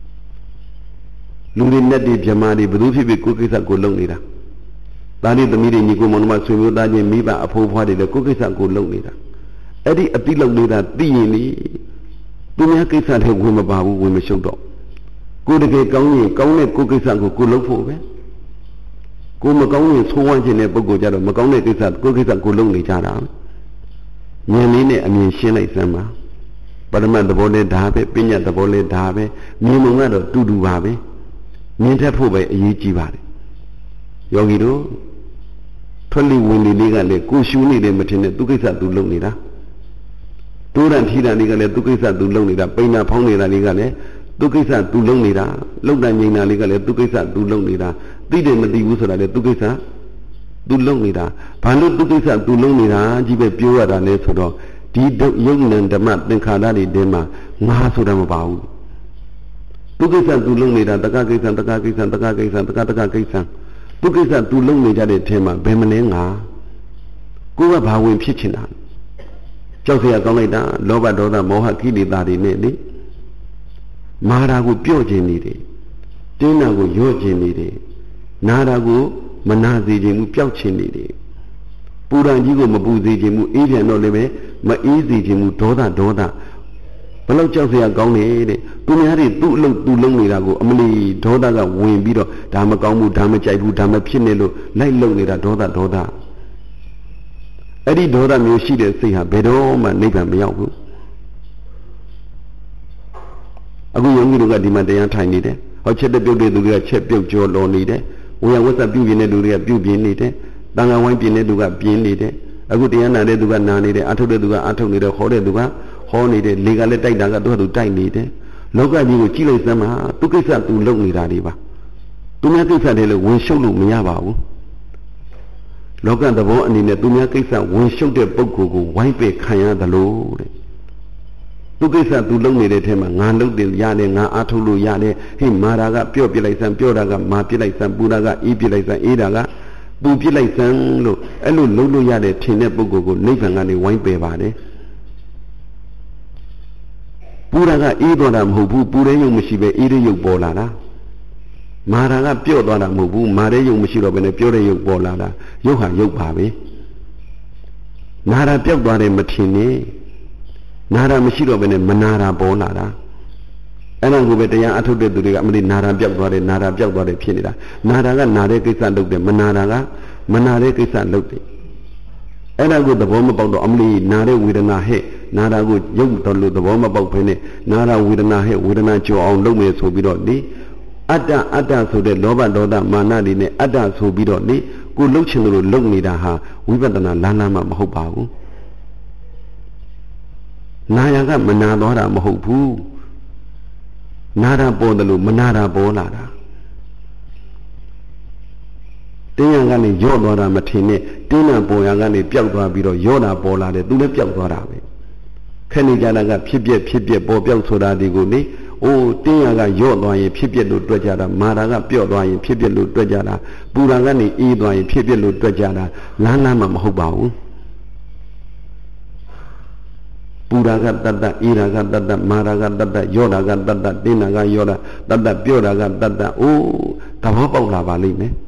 လူတွေနဲ့တည်းဗြဟ္မာတွေဘယ်သူဖြစ်ဖြစ်ကိုကိစ္စကိုလုပ်နေတာဒါနဲ့သမီးတွေညီကိုမောင်နှမဆွေမျိုးသားချင်းမိဘအဖိုးဖွားတွေလည်းကိုကိစ္စကိုလုပ်နေတာအဲ့ဒီအတိလုပ်နေတာသိရင်လေသူများကိစ္စတွေဝင်မပါဘူးဝင်မရှုပ်တော့ကိုတကယ်ကောင်းရင်ကောင်းတဲ့ကိုကိစ္စကိုကိုလုပ်ဖို့ပဲကိုမကောင်းရင်ဆိုးဝါးခြင်းတဲ့ပုဂ္ဂိုလ်ကြတော့မကောင်းတဲ့ကိစ္စကိုကိစ္စကိုလုပ်နေကြတာဉာဏ်လေးနဲ့အမြင်ရှင်းလိုက်စမ်းပါပရမတ်သဘောနဲ့ဒါပဲပညာသဘောနဲ့ဒါပဲမြင်မှုကတော့တူတူပါပဲမြင်တတ်ဖို့ပဲအရေးကြီးပါတယ်ယောဂီတို့ထွက်လိဝင်လေလေးကလည်းကိုရှူနေတယ်မထင်နဲ့သူကိစ္စသူလုပ်နေတာတိုးရန်ထီရန်လေးကလည်းသူကိစ္စသူလုပ်နေတာပိန်နာဖောင်းနေတာလေးကလည်းသူကိစ္စသူလုပ်နေတာလှုပ်တန်ငိန်တာလေးကလည်းသူကိစ္စသူလုပ်နေတာသိတယ်မသိဘူးဆိုတာလည်းသူကိစ္စသူလုပ်နေတာဘာလို့သူကိစ္စသူလုပ်နေတာကြီးပဲပြောရတာလဲဆိုတော့ဒီယုံနံဓမ္မသင်္ခါရတွေထဲမှာငါဆိုတာမပါဘူးသူကိစ္စသူလုပ်နေတာတက္ကကိစ္စတက္ကကိစ္စတက္ကကိစ္စတက္ကတက္ကကိစ္စသူကိစ္စသူလုပ်နေကြတဲ့အထဲမှာဘယ်မလဲငါကိုကဘာဝင်ဖြစ်ချင်တာကြောက်เสียကောင်းလိုက်တာလောဘဒေါသမောဟကိလေသာတွေနဲ့လေမာတာကိုပြော့ခြင်းနေတယ်တင်းတာကိုရော့ခြင်းနေတယ်နာတာကိုမနာစေခြင်းမှုပျောက်ခြင်းနေတယ်ပူရန်ကြီးကိုမပူစေခြင်းမှုအေးပြန်တော့လည်းပဲမအေးစေခြင်းမှုဒေါသဒေါသဘလောက်ကြောက်เสียကောင်းနေတဲ့သူများတွေသူ့အလုပ်သူလုပ်နေတာကိုအမလီဒေါသကဝင်ပြီးတော့ဒါမကောင်းဘူးဒါမကြိုက်ဘူးဒါမဖြစ်နေလို့လိုက်လုပ်နေတာဒေါသဒေါသအဲ့ဒီဒေါသမျိုးရှိတဲ့စိတ်ဟာဘယ်တော့မှနိဗ္ဗာန်မရောက်ဘူးအခုယောဂီတို့ကဒီမှာတရားထိုင်နေတယ်ဟောချက်တဲ့ပြုတ်တဲ့သူတွေကချက်ပြုတ်ကြောလောနေတယ်ဝေယဝဆပြုတ်ပြင်းတဲ့လူတွေကပြုတ်ပြင်းနေတယ်တန်ခါဝိုင်းပြင်းတဲ့သူကပြင်းနေတယ်အခုတရားနာတဲ့သူကနာနေတယ်အထုတ်တဲ့သူကအထုတ်နေတယ်ဟောတဲ့သူကဟောနေတယ်လေကလည်းတိုက်တာကသူကသူတိုက်နေတယ်လောကကြီးကိုကြည့်လိုက်စမ်းပါသူကိစ္စသူလုပ်နေတာတွေပါသူများကိစ္စတွေလည်းဝင်ရှုပ်လို့မရပါဘူးလောကသဘောအနေနဲ့သူများကိစ္စဝင်ရှုပ်တဲ့ပုဂ္ဂိုလ်ကိုဝိုင်းပယ်ခံရတယ်လို့တဲ့သူကိစ္စသူလုပ်နေတဲ့အထဲမှာငါလုပ်တယ်ရတယ်ငါအားထုတ်လို့ရတယ်ဟိမာတာကပြော့ပြလိုက်စမ်းပြော့တာကမာပြလိုက်စမ်းပူတာကအေးပြလိုက်စမ်းအေးတာကပူပြလိုက်စမ်းလို့အဲ့လိုလုပ်လို့ရတဲ့ထင်တဲ့ပုဂ္ဂိုလ်ကိုနိဗ္ဗာန်ကနေဝိုင်းပယ်ပါတယ်ပူတာကအေးသွားတာမဟုတ်ဘူးပူတဲ့ရုပ်မရှိပဲအေးတဲ့ရုပ်ပေါ်လာတာမာတာကပြော့သွားတာမဟုတ်ဘူးမာတဲ့ရုပ်မရှိတော့ဘဲနဲ့ပြောတဲ့ရုပ်ပေါ်လာတာရုပ်ဟာရုပ်ပါပဲနာတာပြောက်သွားတယ်မထင်နဲ့နာတာမရှိတော့ဘဲနဲ့မနာတာပေါ်လာတာအဲ့ဒါကိုပဲတရားအထုတ်တဲ့သူတွေကအမလေးနာတာပြောက်သွားတယ်နာတာပြောက်သွားတယ်ဖြစ်နေတာနာတာကနာတဲ့ကိစ္စလုပ်တယ်မနာတာကမနာတဲ့ကိစ္စလုပ်တယ်အဲ့ဒါကိုသဘောမပေါက်တော့အမလေးနာတဲ့ဝေဒနာဟဲ့နာတာကိုရုပ်တော်လို့သဘောမပေါက်ဘဲနဲ့နာတာဝေဒနာဟဲ့ဝေဒနာကြော်အောင်လုပ်မယ်ဆိုပြီးတော့ဒီအတ္တအတ္တဆိုတဲ့လောဘဒေါသမာနတွေနဲ့အတ္တဆိုပြီးတော့ဒီကိုလှုပ်ချင်လို့လှုပ်နေတာဟာဝိပဿနာလမ်းလမ်းမှမဟုတ်ပါဘူးနာယကမနာသွားတာမဟုတ်ဘူးနာတာပေါ်တယ်လို့မနာတာပေါ်လာတာတင်းရံကနေရော့သွားတာမထင်နဲ့တင်းရံပေါ်ရံကနေပျောက်သွားပြီးတော့ရော့တာပေါ်လာတယ်သူလည်းပျောက်သွားတာပဲခက်နေကြတာကဖြစ်ပြက်ဖြစ်ပြက်ပေါ်ပျောက်ဆိုတာဒီကိုနေအိုးတင်းရံကရော့သွားရင်ဖြစ်ပြက်လို့တွက်ကြတာမာတာကပျော့သွားရင်ဖြစ်ပြက်လို့တွက်ကြတာပူရံကနေအေးသွားရင်ဖြစ်ပြက်လို့တွက်ကြတာလမ်းလမ်းမှမဟုတ်ပါဘူးပူရာကတတ္တအေရာကတတ္တမာရာကတတ္တယောရာကတတ္တတင်းနာကယောရာတတ္တပြောရာကတတ္တအိုးသဘောပေါက်လာပါလိမ့်မယ်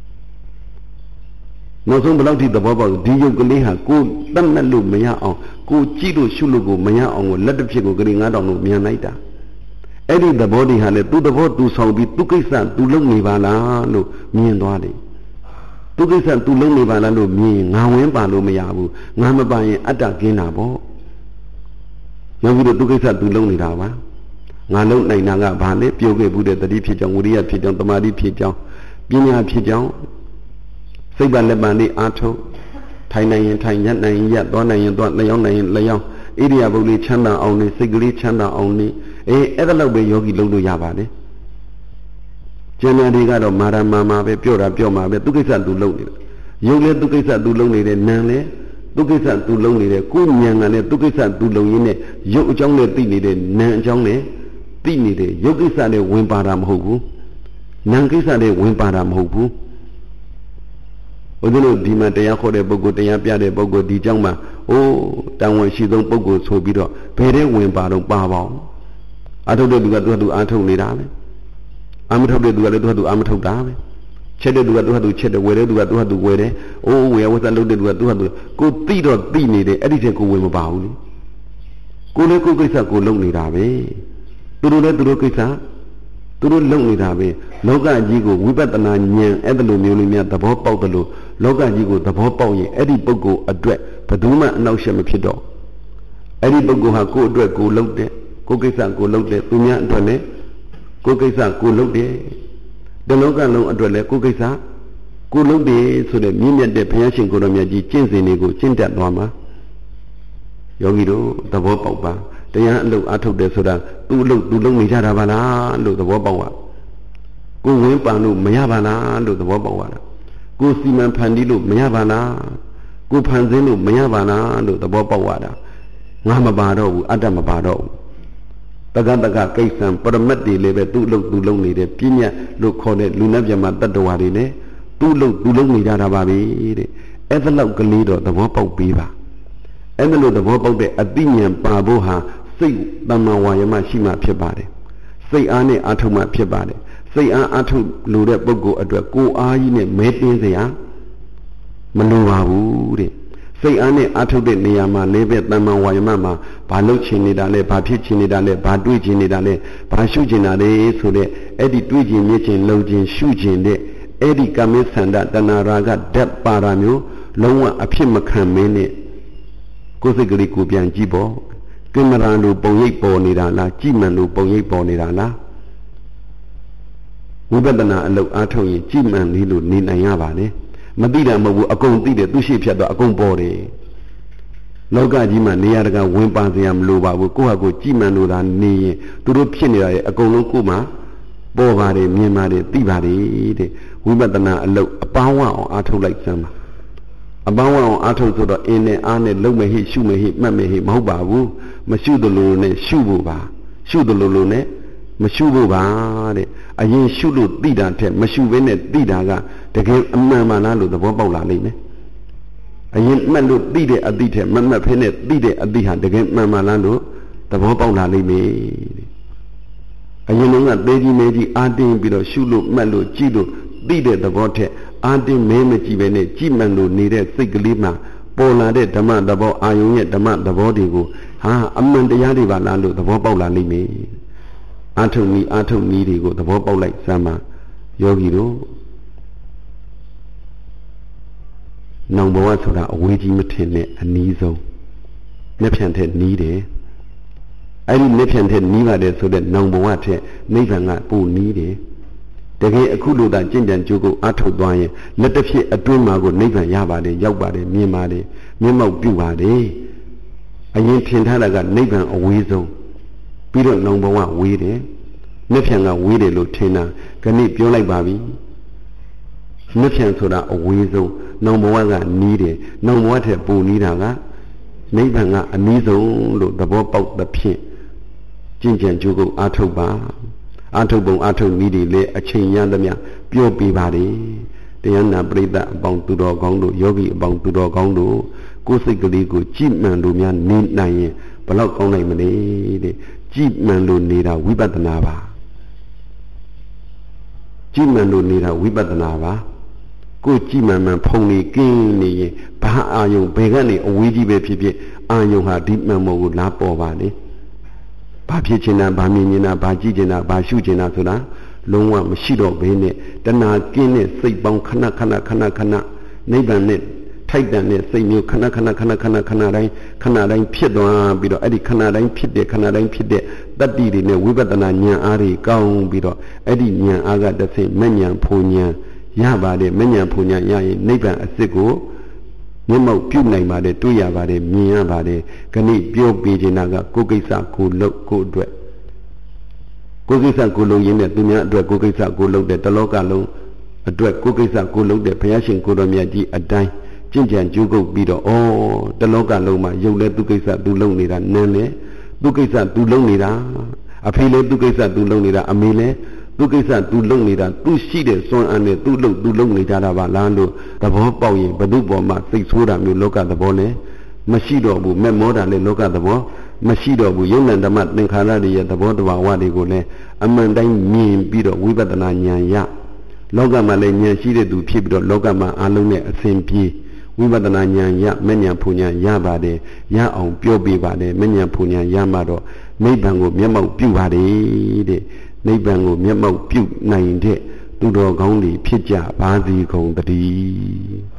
နောက်ဆုံးဘယ်လောက်ထိသဘောပေါက်ဒီယုတ်ကလေးဟာကိုတတ်မဲ့လို့မရအောင်ကိုကြည့်လို့ရှုလို့ကိုမရအောင်ကိုလက်တစ်ဖြစ်ကိုဂရီငါးတောင်လို့မြန်လိုက်တာအဲ့ဒီသဘောတွေဟာလေသူ့သဘောသူဆောင်ပြီးသူ့ကိစ္စသူလုပ်နေပါလားလို့မြင်သွားတယ်တသူကိစ္စသူလုံးနေပါလားလို့မြင်ငါဝင်ပါလို့မရဘူးငါမပါရင်အတ္တကင်းတာပေါ့ယောဂီတို့သူကိစ္စသူလုံးနေတာပါငါလုံးနိုင်တာကဘာလဲပြောခဲ့ဘူးတဲ့တတိဖြစ်ကြောင်းဝိရိယဖြစ်ကြောင်းတမာတိဖြစ်ကြောင်းပညာဖြစ်ကြောင်းစိတ်ပါလက်ပံလေးအားထုတ်ထိုင်နိုင်ရင်ထိုင်ရက်နိုင်ရင်ရက်သွားနိုင်ရင်သွားလျောင်းနိုင်ရင်လျောင်းဣရိယာပုလေးချမ်းသာအောင်နေစိတ်ကလေးချမ်းသာအောင်နေအေးအဲ့ဒါလောက်ပဲယောဂီလုံးလို့ရပါတယ်ကျန်တဲ့တွေကတော့မာရမာမာပဲပြောတာပြောမှာပဲသူကိစ္စသူလုံးနေတာယုတ်လဲသူကိစ္စသူလုံးနေတယ်နံလဲသူကိစ္စသူလုံးနေတယ်ကိုဉာဏ်ကလည်းသူကိစ္စသူလုံးရင်းနဲ့ယုတ်အကြောင်းနဲ့သိနေတယ်နံအကြောင်းနဲ့သိနေတယ်ယုတ်ကိစ္စနဲ့ဝင်ပါတာမဟုတ်ဘူးနံကိစ္စနဲ့ဝင်ပါတာမဟုတ်ဘူးဘုရားတို့ဒီမှာတရားခေါ်တဲ့ပုဂ္ဂိုလ်တရားပြတဲ့ပုဂ္ဂိုလ်ဒီကြောင့်မှအိုးတန်ဝန်ရှိဆုံးပုဂ္ဂိုလ်ဆိုပြီးတော့ဘယ်တဲ့ဝင်ပါတော့ပါပါအောင်အထုတ်တဲ့သူကသူကသူအာထုတ်နေတာပဲအာမထုတ်တဲ့သူကလည်းသူကသူအာမထုတ်တာပဲချက်တဲ့သူကသူကသူချက်တယ်ဝယ်တဲ့သူကသူကသူဝယ်တယ်အိုးဝယ်ဝတ်သက်လုပ်တဲ့သူကသူကသူကိုသိတော့သိနေတယ်အဲ့ဒီချက်ကိုဝင်မပါဘူးလေကိုလည်းကိုကိစ္စကိုလုပ်နေတာပဲသူတို့လည်းသူတို့ကိစ္စသူတို့လုပ်နေတာပဲလောကကြီးကိုဝိပဿနာဉာဏ်အဲ့လိုမျိုးလေးများသဘောပေါက်တယ်လို့လောကကြီးကိုသဘောပေါက်ရင်အဲ့ဒီပုဂ္ဂိုလ်အတွက်ဘယ်သူမှအနှောက်အယှက်မဖြစ်တော့အဲ့ဒီပုဂ္ဂိုလ်ဟာကိုယ့်အတွက်ကိုလုပ်တယ်ကိုကိစ္စကိုလုပ်တယ်သူများအတွက်လည်းကိုကိစ္စကိုလုပ်တယ်တလောကလုံးအတွက်လည်းကိုကိစ္စကိုလုပ်တယ်ဆိုတဲ့မြင့်မြတ်တဲ့ဘုရားရှင်ကိုယ်တော်မြတ်ကြီးကျင့်စဉ်တွေကိုကျင့်တတ်သွားမှာယောဂီတို့သဘောပေါက်ပါတရားအလုပ်အထုတ်တယ်ဆိုတာသူ့အလုပ်သူလုပ်နေကြတာပါလားလို့သဘောပေါက်ပါကိုဝင်ပန်လို့မရပါလားလို့သဘောပေါက်ပါလားကိုစီမံဖန်တီးလို့မရပါလားကိုဖန်ဆင်းလို့မရပါလားလို့သဘောပေါက်ပါတာငါမပါတော့ဘူးအတ္တမပါတော့ဘူးတက္ကတက္ကကိစ္စံပရမတ်တွေလည်းပဲသူ့အလုပ်သူလုပ်နေတယ်ပြည့်ညတ်လို့ခေါ်တဲ့လူနဲ့ပြမတတ္တဝါတွေလည်းသူ့အလုပ်သူလုပ်နေကြတာပါပဲတဲ့အဲ့ဒါလောက်ကလေးတော့သဘောပေါက်ပေးပါအဲ့ဒါလို့သဘောပေါက်တဲ့အသိဉာဏ်ပါဖို့ဟာစိတ်တမ္မာဝါယမရှိမှဖြစ်ပါတယ်စိတ်အားနဲ့အာထုမှဖြစ်ပါတယ်စိတ်အားအာထုလို့တဲ့ပုဂ္ဂိုလ်အတွက်ကိုယ်အားကြီးနဲ့မဲတင်းစရာမလိုပါဘူးတဲ့စိတ်အားနဲ့အာထုတဲ့နေရာမှာလည်းပဲတမ္မာဝါယမမှာဘာလုပ်ချင်နေတာလဲဘာဖြစ်ချင်နေတာလဲဘာတွေးချင်နေတာလဲဘာရှုချင်တာလဲဆိုတဲ့အဲ့ဒီတွေးချင်မြင်ချင်လုံချင်ရှုချင်တဲ့အဲ့ဒီကာမိသန္တတဏှာရာဂဓာတ်ပါတာမျိုးလုံးဝအဖြစ်မခံမင်းနဲ့ကိုယ်စိတ်ကလေးကိုပြန်ကြည့်ပေါ့ကင်မရာလိုပုံရိပ်ပေါ်နေတာလားကြည့်မှန်လိုပုံရိပ်ပေါ်နေတာလားဝိပဿနာအလုပ်အားထုတ်ရင်ကြည့်မှန်လေးလို့နေနိုင်ရပါလေမသိတာမဟုတ်ဘူးအကုန်သိတယ်သူရှိဖြတ်တော့အကုန်ပေါ်တယ်လောကကြီးမှာနေရာတကာဝင်ပါစရာမလိုပါဘူးကိုယ့်ဟာကိုယ်ကြည့်မှန်လို့သာနေရင်သူတို့ဖြစ်နေတာရဲ့အကုန်လုံးကိုယ်မှာပေါ်ပါတယ်မြင်ပါတယ်သိပါတယ်တဲ့ဝိပဿနာအလုပ်အပေါင်းအောင်အားထုတ်လိုက်စမ်းပါအပေါင်းအောင်အားထုတ်ဆိုတော့အင်းနဲ့အားနဲ့လုံမဟိရှုမဟိမှတ်မဟိမဟုတ်ပါဘူးမရှုသလိုနဲ့ရှုဖို့ပါရှုသလိုလိုနဲ့မရှုဖို့ပါတဲ့အရင်ရှုလို့သိတာထက်မရှုဘဲနဲ့သိတာကတကယ်အမှန်မှန်လားလို့သဘောပေါက်လာလိမ့်မယ်အရင်မှတ်လို့သိတဲ့အသိထက်မမှတ်ဖဲနဲ့သိတဲ့အသိဟာတကယ်မှန်မှန်လားလို့သဘောပေါက်လာလိမ့်မယ်အရင်ကသေကြီးမဲကြီးအာတင်းပြီးတော့ရှုလို့မှတ်လို့ကြည့်လို့သိတဲ့သဘောထက်အာတင်းမဲမကြည့်ပဲနဲ့ကြည့်မှန်လို့နေတဲ့စိတ်ကလေးမှာပေါ်လာတဲ့ဓမ္မသဘောအာယုံရဲ့ဓမ္မသဘောတွေကိုဟာအမှန်တရားတွေပါလားလို့သဘောပေါက်လာလိမ့်မယ်အာထုံဤအာထုံဤတွေကိုသဘောပေါက်လိုက်စမ်းပါယောဂီတို့နောင်ဘဝဆိုတာအဝေးကြီးမထင်နဲ့အနည်းဆုံးလက်ဖြန့်တဲ့နီးတယ်အဲ့ဒီလက်ဖြန့်တဲ့နီးပါတယ်ဆိုတဲ့နောင်ဘဝထက်နိဗ္ဗာန်ကပိုနီးတယ်တကယ်အခုလိုသာကျင့်ကြံကြိုးကိုအထုတ်သွားရင်လက်တစ်ဖြစ်အတွင်းမှာကိုနိဗ္ဗာန်ရပါတယ်ရောက်ပါတယ်မြင်ပါတယ်မျက်မှောက်ပြုပါတယ်အရင်ထင်ထားတာကနိဗ္ဗာန်အဝေးဆုံးပြီးတော့နောင်ဘဝဝေးတယ်လက်ဖြန့်ကဝေးတယ်လို့ထင်တာခဏပြောလိုက်ပါပြီလက်ဖြန့်ဆိုတာအဝေးဆုံးနောင်ဘဝကနီးတယ်နောင်ဘဝထက်ပိုနီးတာကနိဗ္ဗာန်ကအနည်းဆုံးလို့သဘောပေါက်သဖြင့်ကျင့်ကြံကြိုးကိုအားထုတ်ပါအားထုတ်ပုံအားထုတ်နည်းတွေလည်းအချိန်ရသမျှပြောပြပါလေတရားနာပရိသတ်အပေါင်းသူတော်ကောင်းတို့ယောဂီအပေါင်းသူတော်ကောင်းတို့ကိုယ်စိတ်ကလေးကိုကြည်မှန်လို့များနေနိုင်ရင်ဘယ်တော့ကောင်းနိုင်မလဲတဲ့ကြည်မှန်လို့နေတာဝိပဿနာပါကြည်မှန်လို့နေတာဝိပဿနာပါကိုကြည်မှန်မှန်ဖုံနေကင်းနေရင်ဘာအာယုံဘယ်ကနေအဝေးကြီးပဲဖြစ်ဖြစ်အာယုံဟာဒီမှန်မို့ကိုလာပေါ်ပါလေဘာဖြစ်ချင်တာဘာမြင်နေတာဘာကြည့်ချင်တာဘာရှုချင်တာဆိုတာလုံးဝမရှိတော့ဘဲနဲ့တဏှာကင်းတဲ့စိတ်ပေါင်းခဏခဏခဏခဏနိဗ္ဗာန်နဲ့ထိုက်တန်တဲ့စိတ်မျိုးခဏခဏခဏခဏခဏတိုင်းခဏတိုင်းဖြစ်သွားပြီးတော့အဲ့ဒီခဏတိုင်းဖြစ်တဲ့ခဏတိုင်းဖြစ်တဲ့တတ္တိတွေနဲ့ဝိပဿနာဉာဏ်အားတွေကောင်းပြီးတော့အဲ့ဒီဉာဏ်အားကတစ်ဆင့်မဉဏ်ဖူဉဏ်ရပါတယ်မဉဏ်ဖူဉဏ်ရရင်နိဗ္ဗာန်အစစ်ကိုမျက်မှောက်ပြုနိုင်ပါတယ်တွေ့ရပါတယ်မြင်ရပါတယ်ခဏပြောပြချင်တာကကိုယ်ကိစ္စကိုလုပ်ကိုအတွက်ကိုယ်ကိစ္စကိုလုပ်ရင်းနဲ့သူများအတွက်ကိုယ်ကိစ္စကိုလုပ်တဲ့တလောကလုံးအတွက်ကိုယ်ကိစ္စကိုလုပ်တဲ့ဘုရားရှင်ကိုတော်မြတ်ကြီးအတိုင်းကျင့်ကြံကြိုးကုပ်ပြီးတော့ဩတလောကလုံးမှာရုပ်လဲသူကိစ္စသူလုပ်နေတာနန်းလဲသူကိစ္စသူလုပ်နေတာအဖေလဲသူကိစ္စသူလုပ်နေတာအမေလဲသူကိစ္စသူလုပ်နေတာသူရှိတဲ့စွမ်းအားနဲ့သူလုပ်သူလုပ်နေကြတာပါလားလို့သဘောပေါက်ရင်ဘု து ပေါ်မှာစိတ်ဆိုးတာမျိုးလောကသဘောလဲမရှိတော့ဘူးမဲ့မောတာလဲလောကသဘောမရှိတော့ဘူးယုံ nant ဓမ္မသင်္ခါရတွေရဲ့သဘောတဘာဝတွေကိုလည်းအမှန်တိုင်းမြင်ပြီးတော့ဝိပဿနာဉာဏ်ရလောကမှာလည်းဉာဏ်ရှိတဲ့သူဖြစ်ပြီးတော့လောကမှာအလုံးနဲ့အစဉ်ပြေဝိပဿနာဉာဏ်ရမဉဏ်ဖူဉဏ်ရပါတယ်ရအောင်ပြောပြပါတယ်မဉဏ်ဖူဉဏ်ရမှတော့နိဗ္ဗာန်ကိုမျက်မှောက်ပြုပါတယ်တဲ့နိဗ္ဗာန်ကိုမျက်မှောက်ပြုနိုင်တဲ့သူတော်ကောင်းတွေဖြစ်ကြပါစေကုန်သတည်း